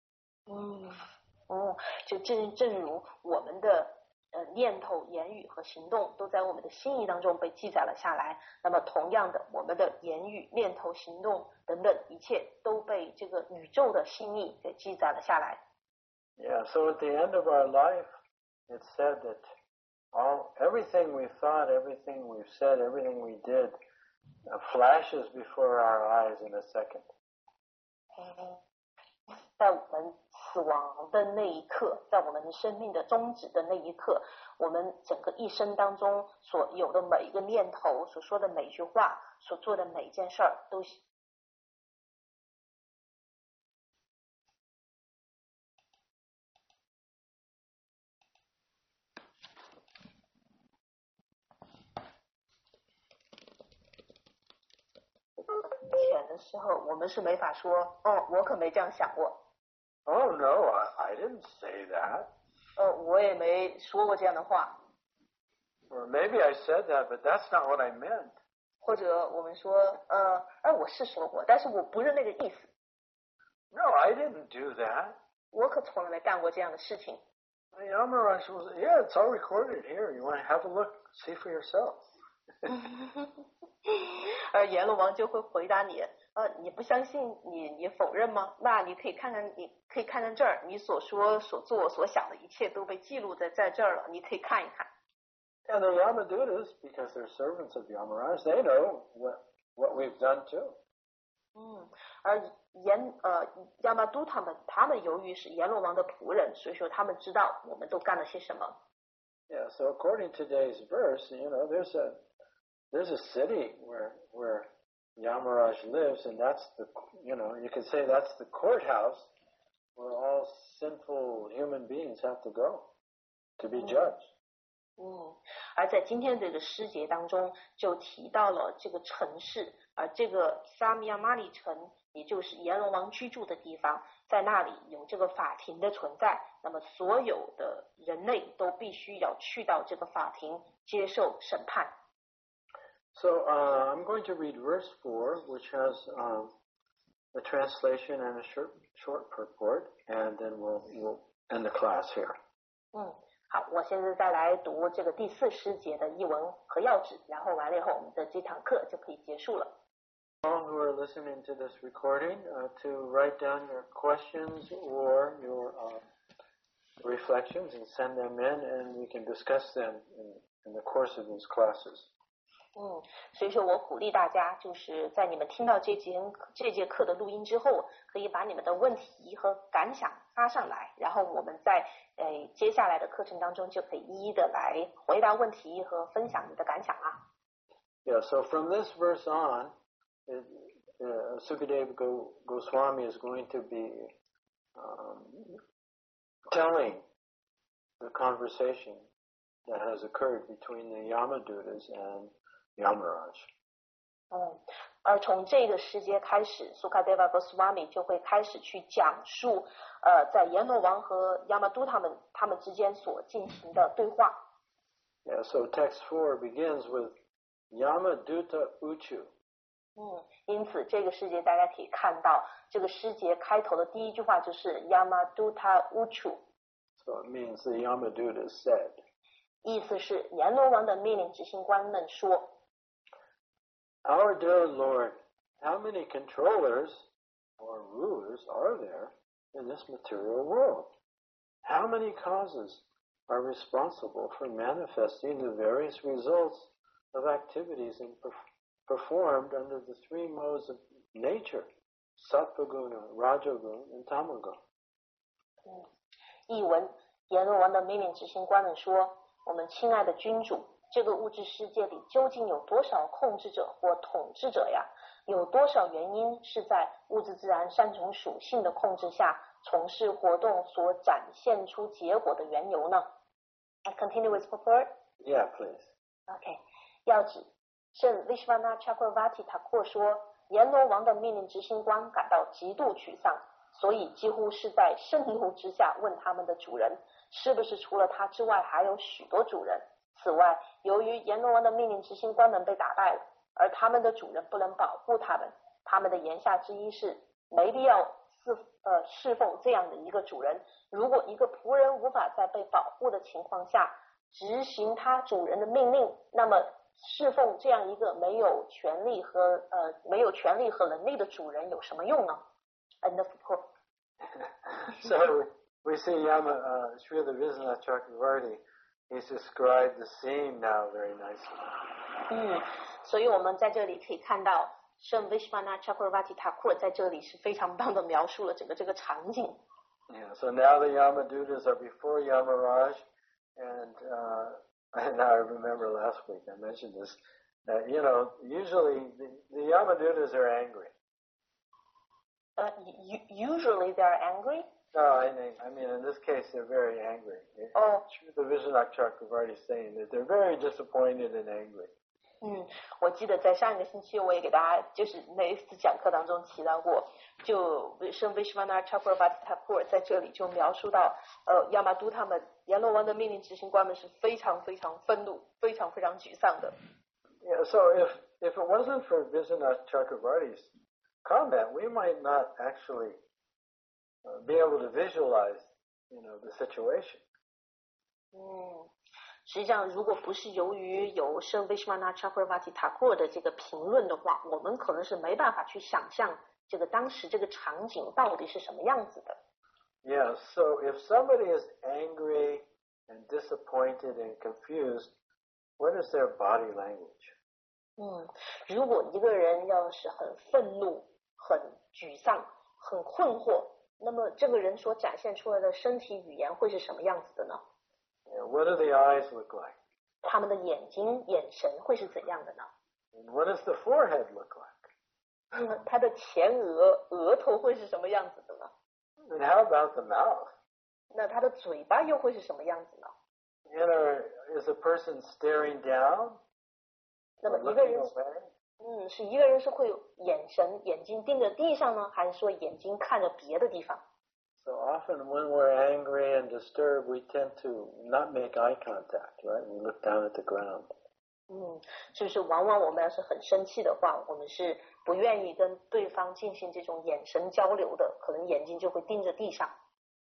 就正如我们的念头、言语和行动都在我们的心意当中被记载了下来，那么同样的，我们的言语、念头、行动等等一切都被这个宇宙的心意给记载了下来。 Yeah, so at the end of our life, it's said that everything we thought, everything we've said, everything we did flashes before our eyes in a second. 在我们死亡的那一刻，在我们生命的终止的那一刻，我们整个一生当中所有的每一个念头，所说的每一句话，所做的每一件事儿，都前的时候，我们是没法说，哦，我可没这样想过。 Oh no, I didn't say that. 我也没说过这样的话。 Or maybe I said that, but that's not what I meant. 或者我们说，我是说过，但是我不是那个意思。 No, I didn't do that. 我可从来没干过这样的事情。 The Yamarash was, yeah, it's all recorded here. You want to have a look, see for yourself. 而阎罗王就会回答你，你不相信，你否认吗？那你可以看看这儿，你所说、所做、所想的一切都被记录在这儿了，你可以看一看。 And the Yamadutas, because they're servants of Yamaraj, they know what we've done too. 而亚麻都他们由于是阎罗王的仆人，所以说他们知道我们都干了些什么。 Yeah, so according to today's verse, there's a city where Yamaraj lives, and that's you could say that's the courthouse where all sinful human beings have to go to be judged. 而在今天这个诗节当中，就提到了这个城市，而这个萨米亚马里城，也就是阎罗王居住的地方，在那里有这个法庭的存在，那么所有的人类都必须要去到这个法庭接受审判。 So I'm going to read verse 4, which has a translation and a short purport, and then we'll end the class here. 好，我现在再来读这个第4诗节的译文和要旨，然后完了以后，我们的这堂课就可以结束了。 All who are listening to this recording, to write down your questions or your reflections and send them in, and we can discuss them in the course of these classes. 所以说我鼓励大家，就是在你们听到这节课的录音之后，可以把你们的问题和感想发上来，然后我们在接下来的课程当中就可以一一的来回答问题和分享你的感想啊。 Yeah, so from this verse on, Sukadeva Goswami is going to be telling the conversation that has occurred between the Yamadutas and Yamaraj. 而从这个时节开始，苏卡德瓦戈斯瓦米就会开始去讲述，在阎罗王和亚麻都他们之间所进行的对话。 Yeah, so text 4 begins with Yamaduta Uchu. 因此这个诗节大家可以看到，这个诗节开头的第一句话就是 Yamaduta Uchu. So it means the Yamadutas said. 意思是阎罗王的命令执行官们说。 Our dear Lord, how many controllers or rulers are there in this material world? How many causes are responsible for manifesting the various results of activities performed under the 3 modes of nature, Sattva-guna, Rajoguna, and Tamaguna? 译文，阎罗王的命令执行官们说，我们亲爱的君主，这个物质世界里究竟有多少控制者或统治者呀？有多少原因是在物质自然3种属性的控制下从事活动所展现出结果的缘由呢？ I continue with purport? Yeah, please. OK， 要旨，圣 Vishwanath Chakravarti Thakur 说，阎罗王的命令执行官感到极度沮丧，所以几乎是在盛怒之下问他们的主人，是不是除了他之外还有许多主人？此外，由于阎罗王的命令执行官们被打败了，而他们的主人不能保护他们，他们的言下之意是没必要侍奉这样的一个主人。如果一个仆人无法在被保护的情况下执行他主人的命令，那么侍奉这样一个没有权利和能力的主人有什么用呢？ End of quote. So we see Srila Vishwanath Chakravarti. He's described the scene now very nicely. 所以我们在这里可以看到圣 Vishwanath Chakravarti Thakur 在这里是非常棒的描述了整个这个场景。 Yeah, so now the Yamadutas are before Yamaraj, and now I remember last week I mentioned this. Usually the Yamadutas are angry. Usually they are angry. No, I mean in this case they're very angry. Oh. The Vishwanath Chakravarti is saying that they're very disappointed and angry. 我记得在上一个星期我也给大家就是那一次讲课当中提到过，就圣 Vishwanath Chakravarti Thakur 在这里就描述到亚麻都他们阎罗王的命令执行官们是非常非常愤怒，非常非常沮丧的。 Yeah, so if it wasn't for Vishwanath Chakravarti's comment, we might not actually be able to visualize, the situation. 实际上，如果不是由于有圣 Vishwanath Chakravarti Thakur 的这个评论的话，我们可能是没办法去想象这个当时这个场景到底是什么样子的。 Yeah, so if somebody is angry and disappointed and confused, what is their body language? 如果一个人要是很愤怒、很沮丧、很困惑，那么这个人所展现出来的身体语言会是什么样子的呢？ What do the eyes look like? 他们的眼神会是怎样的呢？ And what does the forehead look like? 他的前额头会是什么样子的呢？ And how about the mouth? 那他的嘴巴又会是什么样子呢？ Is a person staring down? 那么一个人是一个人是会有眼睛盯着地上呢，还是说眼睛看着别的地方？ So often when we're angry and disturbed, we tend to not make eye contact, right? We look down at the ground. 是不是往往我们要是很生气的话，我们是不愿意跟对方进行这种眼神交流的，可能眼睛就会盯着地上。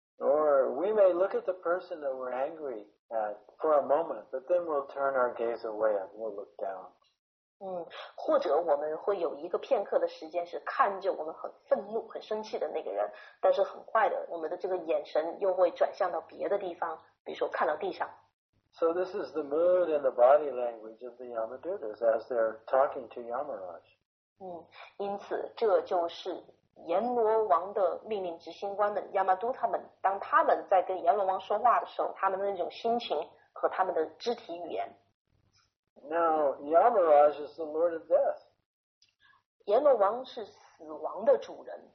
Or we may look at the person that we're angry at for a moment, but then we'll turn our gaze away and we'll look down. 或者我们会有一个片刻的时间是看着我们很愤怒、很生气的那个人，但是很快的，我们的这个眼神又会转向到别的地方，比如说看到地上。 So this is the mood and the body language of the Yamadutas as they're talking to Yamaraj. 因此这就是阎罗王的命令执行官们亚麻都他们，当他们在跟阎罗王说话的时候，他们的那种心情和他们的肢体语言。 Now, Yamaraj is the Lord of Death. 阎罗王是死亡的主人。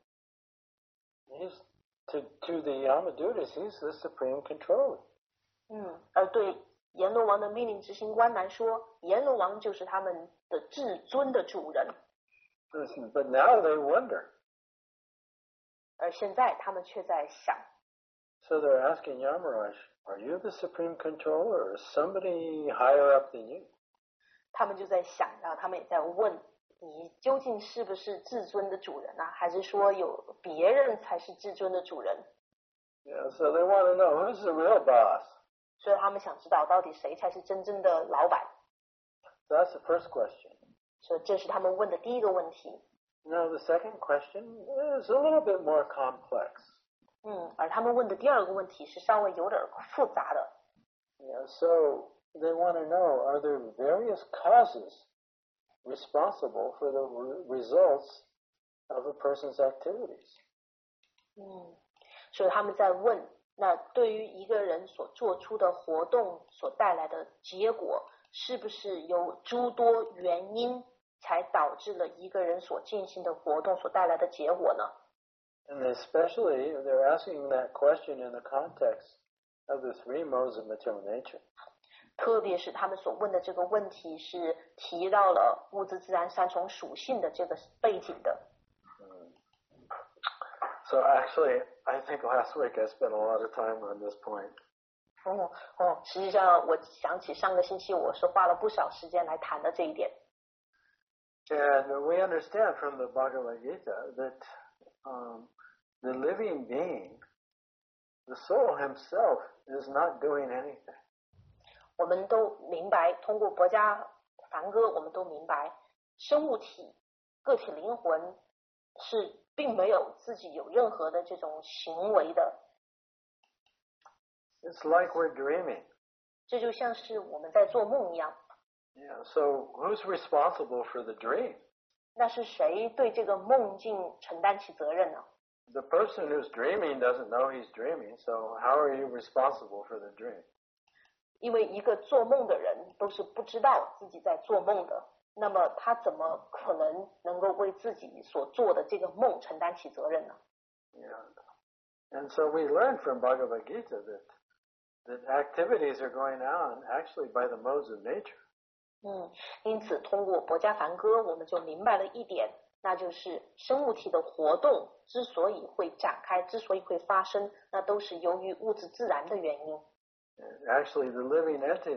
He's to the Yamadutas, he's the supreme controller. 而对阎罗王的命令执行官来说，阎罗王就是他们的至尊的主人。 But now they wonder. 而现在他们却在想。 So they're asking Yamaraj, are you the supreme controller or somebody higher up than you? 他们就在想，然后他们也在问，你究竟是不是至尊的主人啊？还是说有别人才是至尊的主人？ Yeah, so they want to know who's the real boss. 所以他们想知道到底谁才是真正的老板。 So that's the first question. 所以这是他们问的第一个问题。 Now the second question is a little bit more complex. 而他们问的第二个问题是稍微有点复杂的。 Yeah, so they want to know, are there various causes responsible for the results of a person's activities? 所以他们在问，那对于一个人所做出的活动所带来的结果，是不是有诸多原因才导致了一个人所进行的活动所带来的结果呢？ And especially, they're asking that question in the context of the three modes of material nature. 特别是他们所问的这个问题是提到了物质自然三重属性的这个背景的。 So actually, I think last week I spent a lot of time on this point. 实际上我想起上个星期我是花了不少时间来谈的这一点。 And we understand from the Bhagavad Gita that the living being, the soul himself, is not doing anything. 我们都明白，通过博家梵歌，我们都明白，生物体、个体灵魂是并没有自己有任何的这种行为的。 It's like we're dreaming. 这就像是我们在做梦一样。 Yeah, so who's responsible for the dream? 那是谁对这个梦境承担起责任呢？ The person who's dreaming doesn't know he's dreaming, so how are you responsible for the dream? 因为一个做梦的人都是不知道自己在做梦的，那么他怎么可能够为自己所做的这个梦承担起责任呢？ Yeah. And so we learn from Bhagavad Gita that activities are going on actually by the modes of nature. 因此通过薄伽梵歌我们就明白了一点，那就是生物体的活动之所以会展开，之所以会发生，那都是由于物质自然的原因。 Actually, the living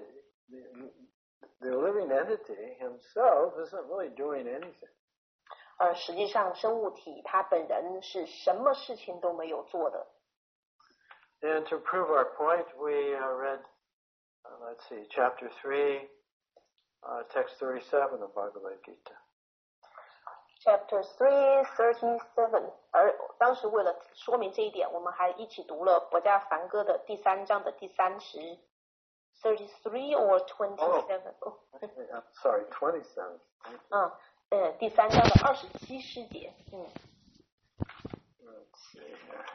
entity himself isn't really doing anything. 而实际上生物体它本人是什么事情都没有做的。 And to prove our point, we read, let's see, chapter 3, text 37 of Bhagavad Gita. Chapter 3:37， 而当时为了说明这一点，我们还一起读了薄伽梵歌的第3章的第30 33 or 27 I'm sorry, 27. 第3章的27诗节。 Let's see here.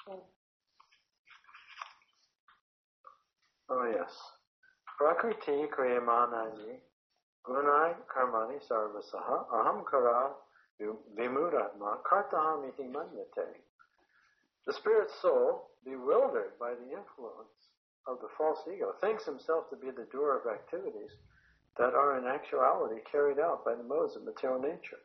Oh yes. Prakriti kriyamanaji gunai karmani sarvasaha ahamkara vimuratma kartaham iti manyate. The spirit soul, bewildered by the influence of the false ego, thinks himself to be the doer of activities that are in actuality carried out by the modes of material nature.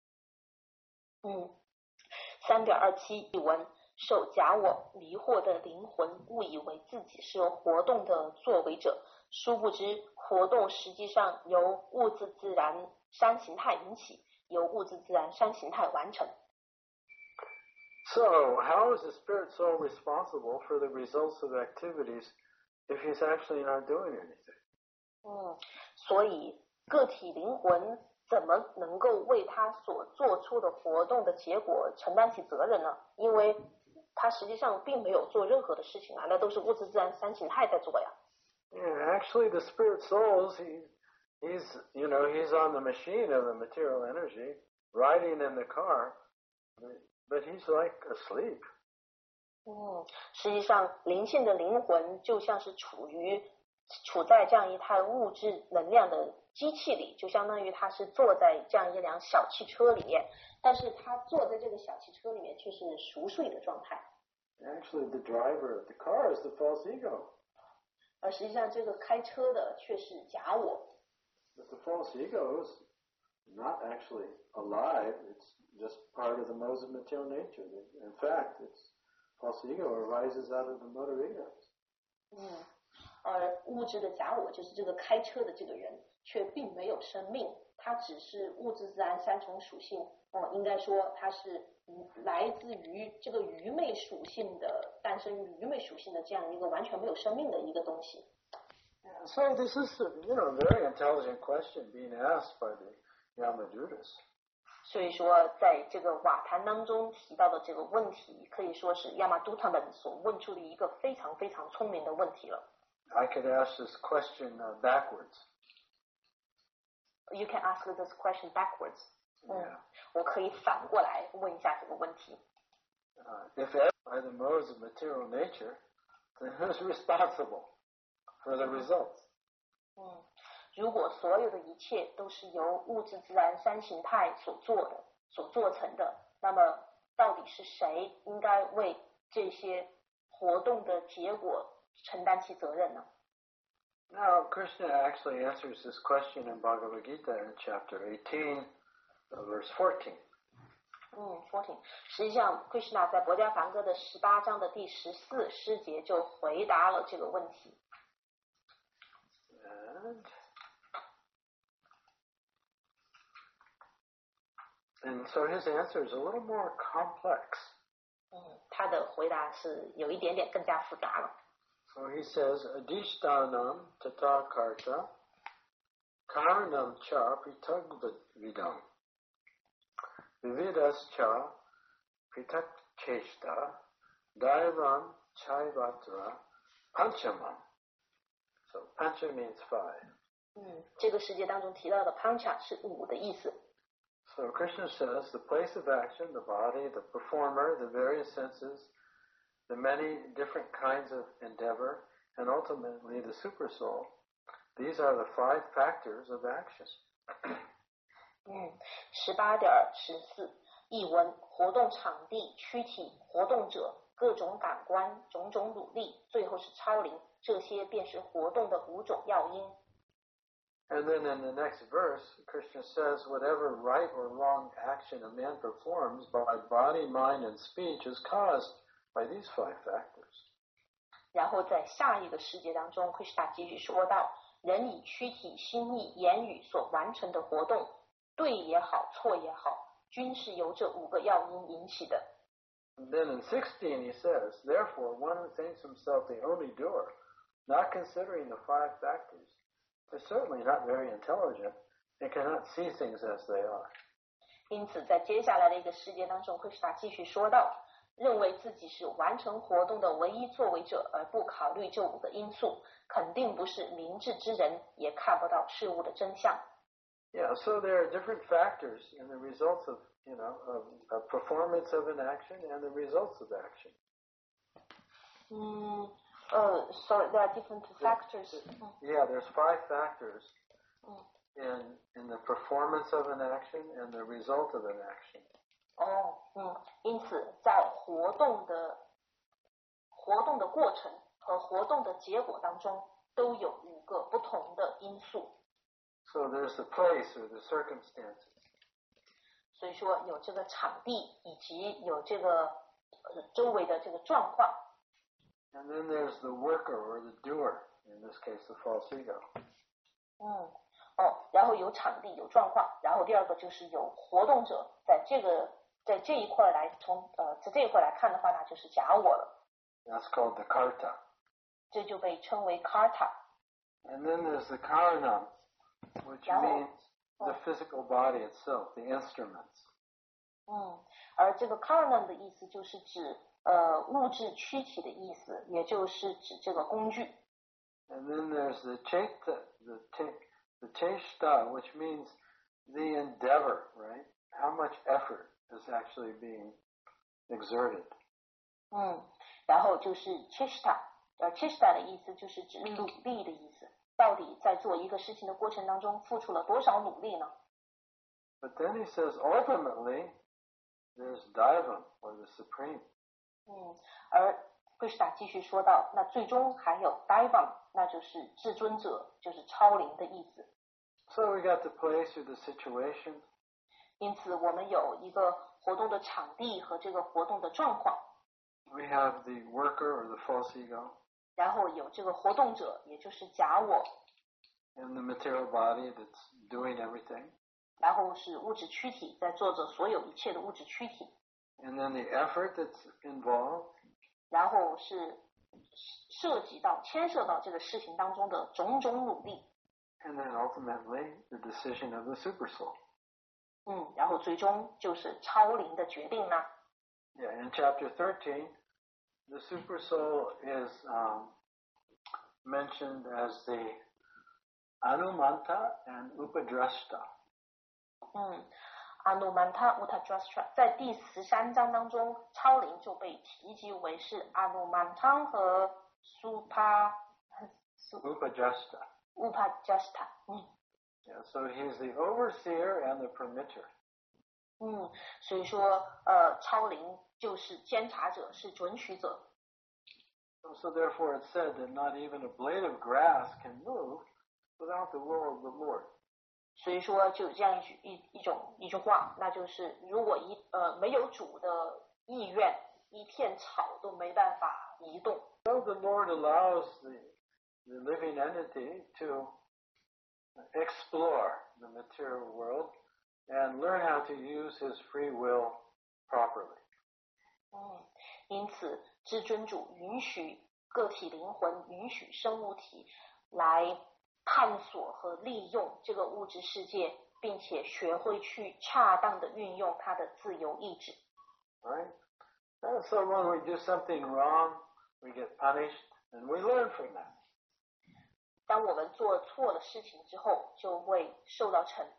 3.27 译文，受假我迷惑的灵魂误以为自己是活动的作为者，殊不知活动实际上由物质自然三形态引起，由物质自然三形态完成。 So, how is the spirit soul responsible for the results of activities if he's actually not doing anything? 所以个体灵魂怎么能够为他所做出的活动的结果承担起责任呢？因为他实际上并没有做任何的事情啊，那都是物质自然三形态在做呀。 Yeah, actually, the spirit souls, he's on the machine of the material energy, riding in the car, but he's like asleep. 实际上，灵性的灵魂就像是处在这样一台物质能量的机器里，就相当于他是坐在这样一辆小汽车里面，但是他坐在这个小汽车里面却是熟睡的状态。 Actually, the driver of the car is the false ego. 而实际上，这个开车的却是假我。 But the false ego is not actually alive. It's just part of the modes of material nature. In fact, it's false ego arises out of the motor egos. 而物质的假我就是这个开车的这个人，却并没有生命，他只是物质自然三重属性。应该说他是来自于这个愚昧属性的，诞生于愚昧属性的这样一个完全没有生命的一个东西。 So this is a very intelligent question being asked by the Yamadutas. 所以说，在这个瓦坛当中提到的这个问题，可以说是亚麻都他们所问出的一个非常非常聪明的问题了。 I could ask this question backwards. You can ask this question backwards. Yeah. 我可以反过来问一下这个问题。 If ever by the modes of material nature, then who's responsible for the results? 如果所有的一切都是由物质自然三形态所做成的，那么到底是谁应该为这些活动的结果承担起责任呢？ Now, Krishna actually answers this question in Bhagavad Gita in chapter 18, verse 14. 14. 实际上 Krishna 在薄伽梵歌的18章的第14诗节就回答了这个问题。 And so his answer is a little more complex. 他的回答是有一点点更加复杂了。 So he says, Adishtanam tata karta karanam cha pritagvidam vividas cha pritak cheshta daivam chaivatra panchamam. So pancha means 5. 这个世界当中提到的 pancha 是5的意思。 So So Krishna says the place of action, the body, the performer, the various senses, the many different kinds of endeavor, and ultimately the supersoul. These are the 5 factors of action. 18.14译文：活动场地、躯体、活动者、各种感官、种种努力，最后是超灵，这些便是活动的5种要因。 And then in the next verse, Krishna says, whatever right or wrong action a man performs by body, mind, and speech is caused by these 5 factors. 然后在下一个世界当中 Krishna 继续说到，人以躯体、心意、言语所完成的活动，对也好，错也好，均是由这5个要因引起的。 And then in 16 he says, therefore one who thinks himself the only doer, not considering the 5 factors, is certainly not very intelligent and cannot see things as they are. 因此在接下来的一个世界当中 Krishna 继续说到，认为自己是完成活动的唯一作为者，而不考虑这5个因素，肯定不是明智之人，也看不到事物的真相。 Yeah, so there are different factors in the results of, of performance of an action and the results of action. So there are different factors. Yeah, there's 5 factors in the performance of an action and the result of an action. 因此在活动的过程和活动的结果当中，都有5个不同的因素。 So there's the place or the circumstances. 所以说有这个场地，以及有这个周围的这个状况。 And then there's the worker or the doer, in this case the false ego. 然后有场地有状况，然后第二个就是有活动者，在这一块来在这一块来看的话，那就是假我了。 That's called the karta. 这就被称为 karta. And then there's the karanam, which means the physical body itself, the instruments. 而这个 karanam 的意思就是指物质躯体的意思，也就是指这个工具。 And then there's the cheshta, which means the endeavor, right? How much effort is actually being exerted. 然后就是 cheshta 的意思就是指努力的意思，到底在做一个事情的过程当中付出了多少努力呢？ But then he says, ultimately, there's Daivam, or the supreme. 而 Krishna 继续说到，那最终还有 Daivam， 那就是至尊者，就是超灵的意思。 So we got the place or the situation. 因此我们有一个活动的场地和这个活动的状况。 We have the worker or the false ego. 然后有这个活动者，也就是假我。 And the material body that's doing everything. 然后是物质躯体，在做着所有一切的物质躯体。 And then the effort that's involved. 然后是牵涉到这个事情当中的种种努力。 And then ultimately the decision of the supersoul. 然后最终就是超灵的决定啦。 Yeah, in chapter 13, the supersoul is mentioned as the Anumanta and Upadrashta. Anumanta Upadrashta 在第13章当中，超灵就被提及为是 Anumanta 和 Upadrashta. Yeah, so he's the overseer and the permitter. 所以说超灵就是监察者，是准许者。 So therefore it's said that not even a blade of grass can move without the will of the Lord. 所以说就有这样一句话，那就是如果没有主的意愿，一片草都没办法移动。 So the Lord allows the living entity to explore the material world and learn how to use his free will properly. 因此至尊主允许个体灵魂，允许生物体来探索和利用这个物质世界，并且学会去恰当的运用它的自由意志。 Right? And so when we do something wrong, we get punished and we learn from that. 当我们做错了事情之后，就会受到惩罚，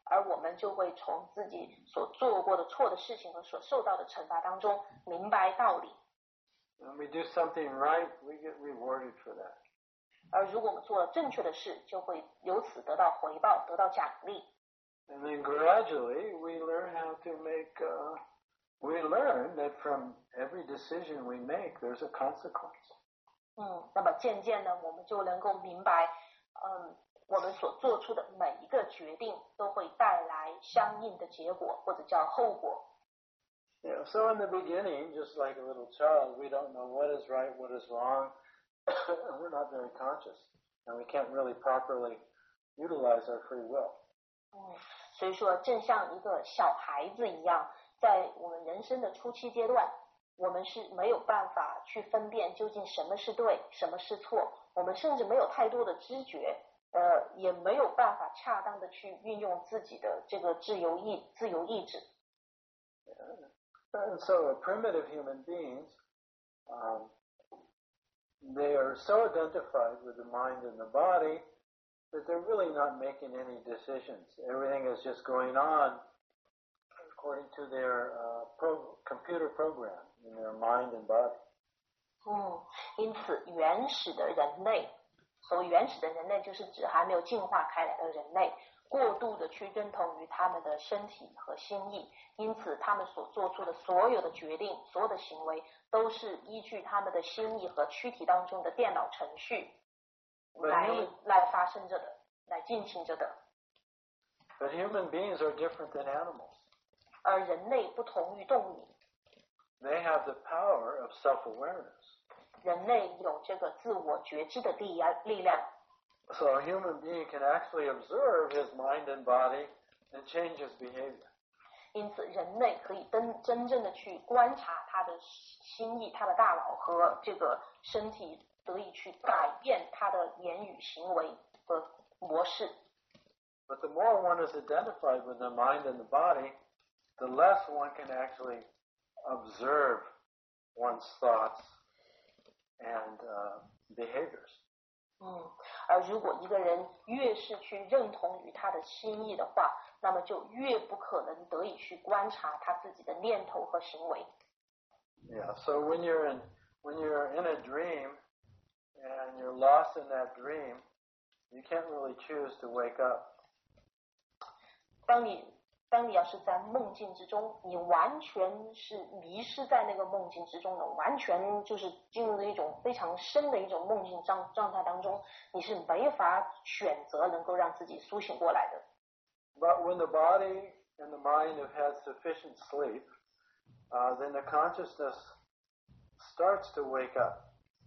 而我们就会从自己所做过的错的事情和所受到的惩罚当中明白道理。 When we do something right, we get rewarded for that. 而如果我们做了正确的事，就会由此得到回报，得到奖励。 And then gradually we learn how to make, we learn that from every decision we make, there's a consequence. 那么渐渐的，我们就能够明白，我们所做出的每一个决定都会带来相应的结果，或者叫后果。 Yeah, so in the beginning, just like a little child, we don't know what is right, what is wrong, and we're not very conscious, and we can't really properly utilize our free will. 所以说，正像一个小孩子一样，在我们人生的初期阶段，我们是没有办法去分辨究竟什么是对，什么是错，我们甚至没有太多的知觉，也没有办法恰当的去运用自己的这个自由意志。 And so primitive human beings, they are so identified with the mind and the body that they're really not making any decisions. Everything is just going on according to their computer program in their mind and body. 因此原始的人类，所谓原始的人类，就是指还没有进化开来的人类，过度的去认同于他们的身体和心意，因此他们所做出的所有的决定，所有的行为，都是依据他们的心意和躯体当中的电脑程序来发生着的，来进行着的。 But human beings are different than animals. 而人类不同于动物。 They have the power of self-awareness. 人类有这个自我觉知的力量。 So a human being can actually observe his mind and body and change his behavior. 因此，人类可以真正的去观察他的心意、他的大脑和这个身体，得以去改变他的言语行为和模式。 But the more one is identified with the mind and the body, the less one can actually observe one's thoughts and behaviors. 而如果一个人越是去认同于他的心意的话，那么就越不可能得以去观察他自己的念头和行为。 Yeah, so when you're in a dream and you're lost in that dream, you can't really choose to wake up. 当你要是在梦境之中，你完全是迷失在那个梦境之中的，完全就是进入了一种非常深的一种梦境状态当中，你是没法选择能够让自己苏醒过来的。 But when the body and the mind have had sufficient sleep, then the consciousness starts to wake up.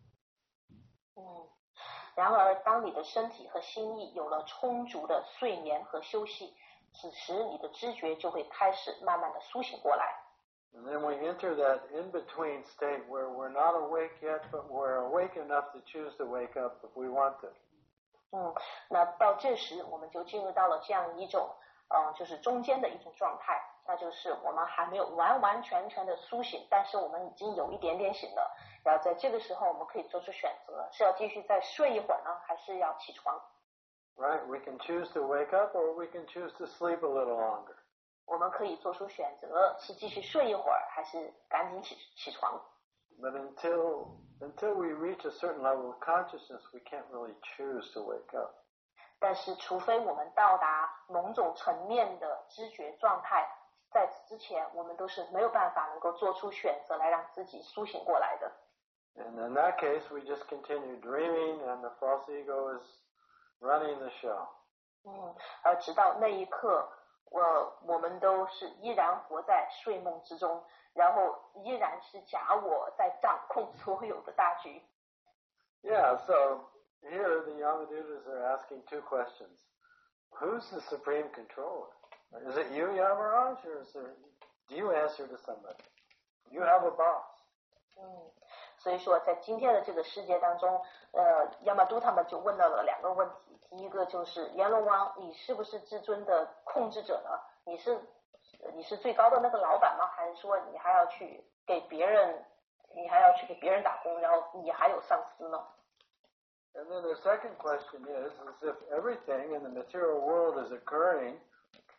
然而，当你的身体和心意有了充足的睡眠和休息，此时你的知觉就会开始慢慢的苏醒过来。 And then we enter that in-between state where we're not awake yet, but we're awake enough to choose to wake up if we want to. 那到这时我们就进入到了这样一种就是中间的一种状态，那就是我们还没有完完全全的苏醒，但是我们已经有一点点醒了。然后在这个时候，我们可以做出选择，是要继续再睡一会儿呢，还是要起床？ Right? We can choose to wake up or we can choose to sleep a little longer. 我们可以做出选择，是继续睡一会儿，还是赶紧起床？ But until we reach a certain level of consciousness, we can't really choose to wake up. 但是除非我们到达某种层面的知觉状态，在此之前，我们都是没有办法能够做出选择来让自己苏醒过来的。 And in that case, we just continue dreaming and the false ego is running the show. 而直到那一刻，我们都是依然活在睡梦之中，然后依然是假我在掌控所有的大局。 Yeah, so here the Yamadutas are asking two questions. Who's the supreme controller? Is it you, Yamaraj, or do you answer to somebody? You have a boss. 所以说在今天的这个世界当中，亚马都他们就问到了两个问题。第一个就是阎罗王，你是不是至尊的控制者呢？你是最高的那个老板吗？还是说你还要去给别人打工，然后你还有上司呢？ And then the second question is if everything in the material world is occurring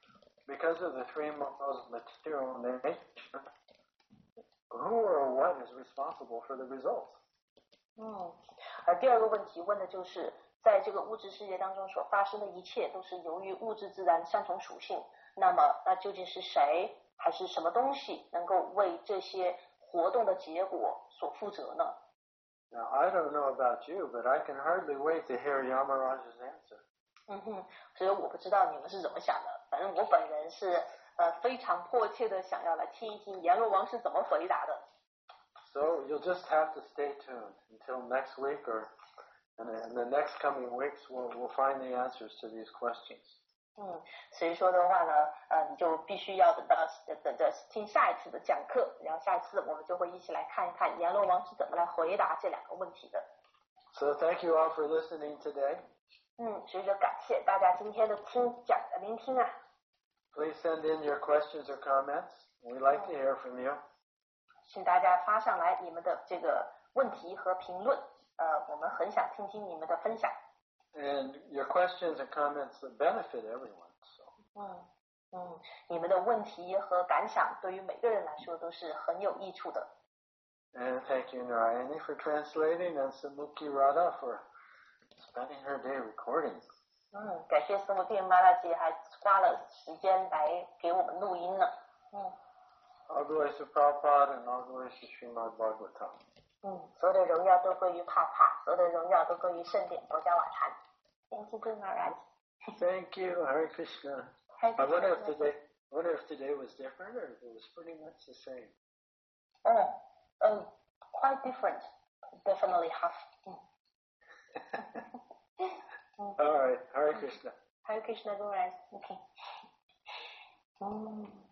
because of the three modes of material nature, who or what is responsible for the results? 而第二个问题问的就是在这个物质世界当中所发生的一切都是由于物质自然三重属性，那么那究竟是谁还是什么东西能够为这些活动的结果所负责呢？ Now, I don't know about you, but I can hardly wait to hear Yamaraj's answer. 所以我不知道你们是怎么想的，反正我本人是非常迫切的想要来听一听阎罗王是怎么回答的。 So you'll just have to stay tuned until next week, or in the next coming weeks, we'll find the answers to these questions. 所以说的话呢，你就必须要等着听下一次的讲课，然后下一次我们就会一起来看一看阎罗王是怎么来回答这两个问题的。 So thank you all for listening today. 所以说感谢大家今天的聆听啊。 Please send in your questions or comments. We'd like to hear from you. 请大家发上来你们的这个问题和评论，我们很想听听你们的分享。 And your questions and comments benefit everyone. So. 你们的问题和感想对于每个人来说都是很有益处的。 And thank you, Narayani, for translating, and Samuki Radha for spending her day recording. 感谢斯姆蒂玛拉姐还花了时间来给我们录音呢。 All glories to Prabhupada and all glories to Srimad Bhagavatam. 所有的荣耀都归于帕帕，所有的荣耀都归于圣典佛教瓦坛。Thank you, Maharaj. Thank you, Hare Krishna. I wonder if today was different, or if it was pretty much the same. Quite different. Definitely have. All right, Hare Krishna. Hare Krishna, Maharaj. Okay.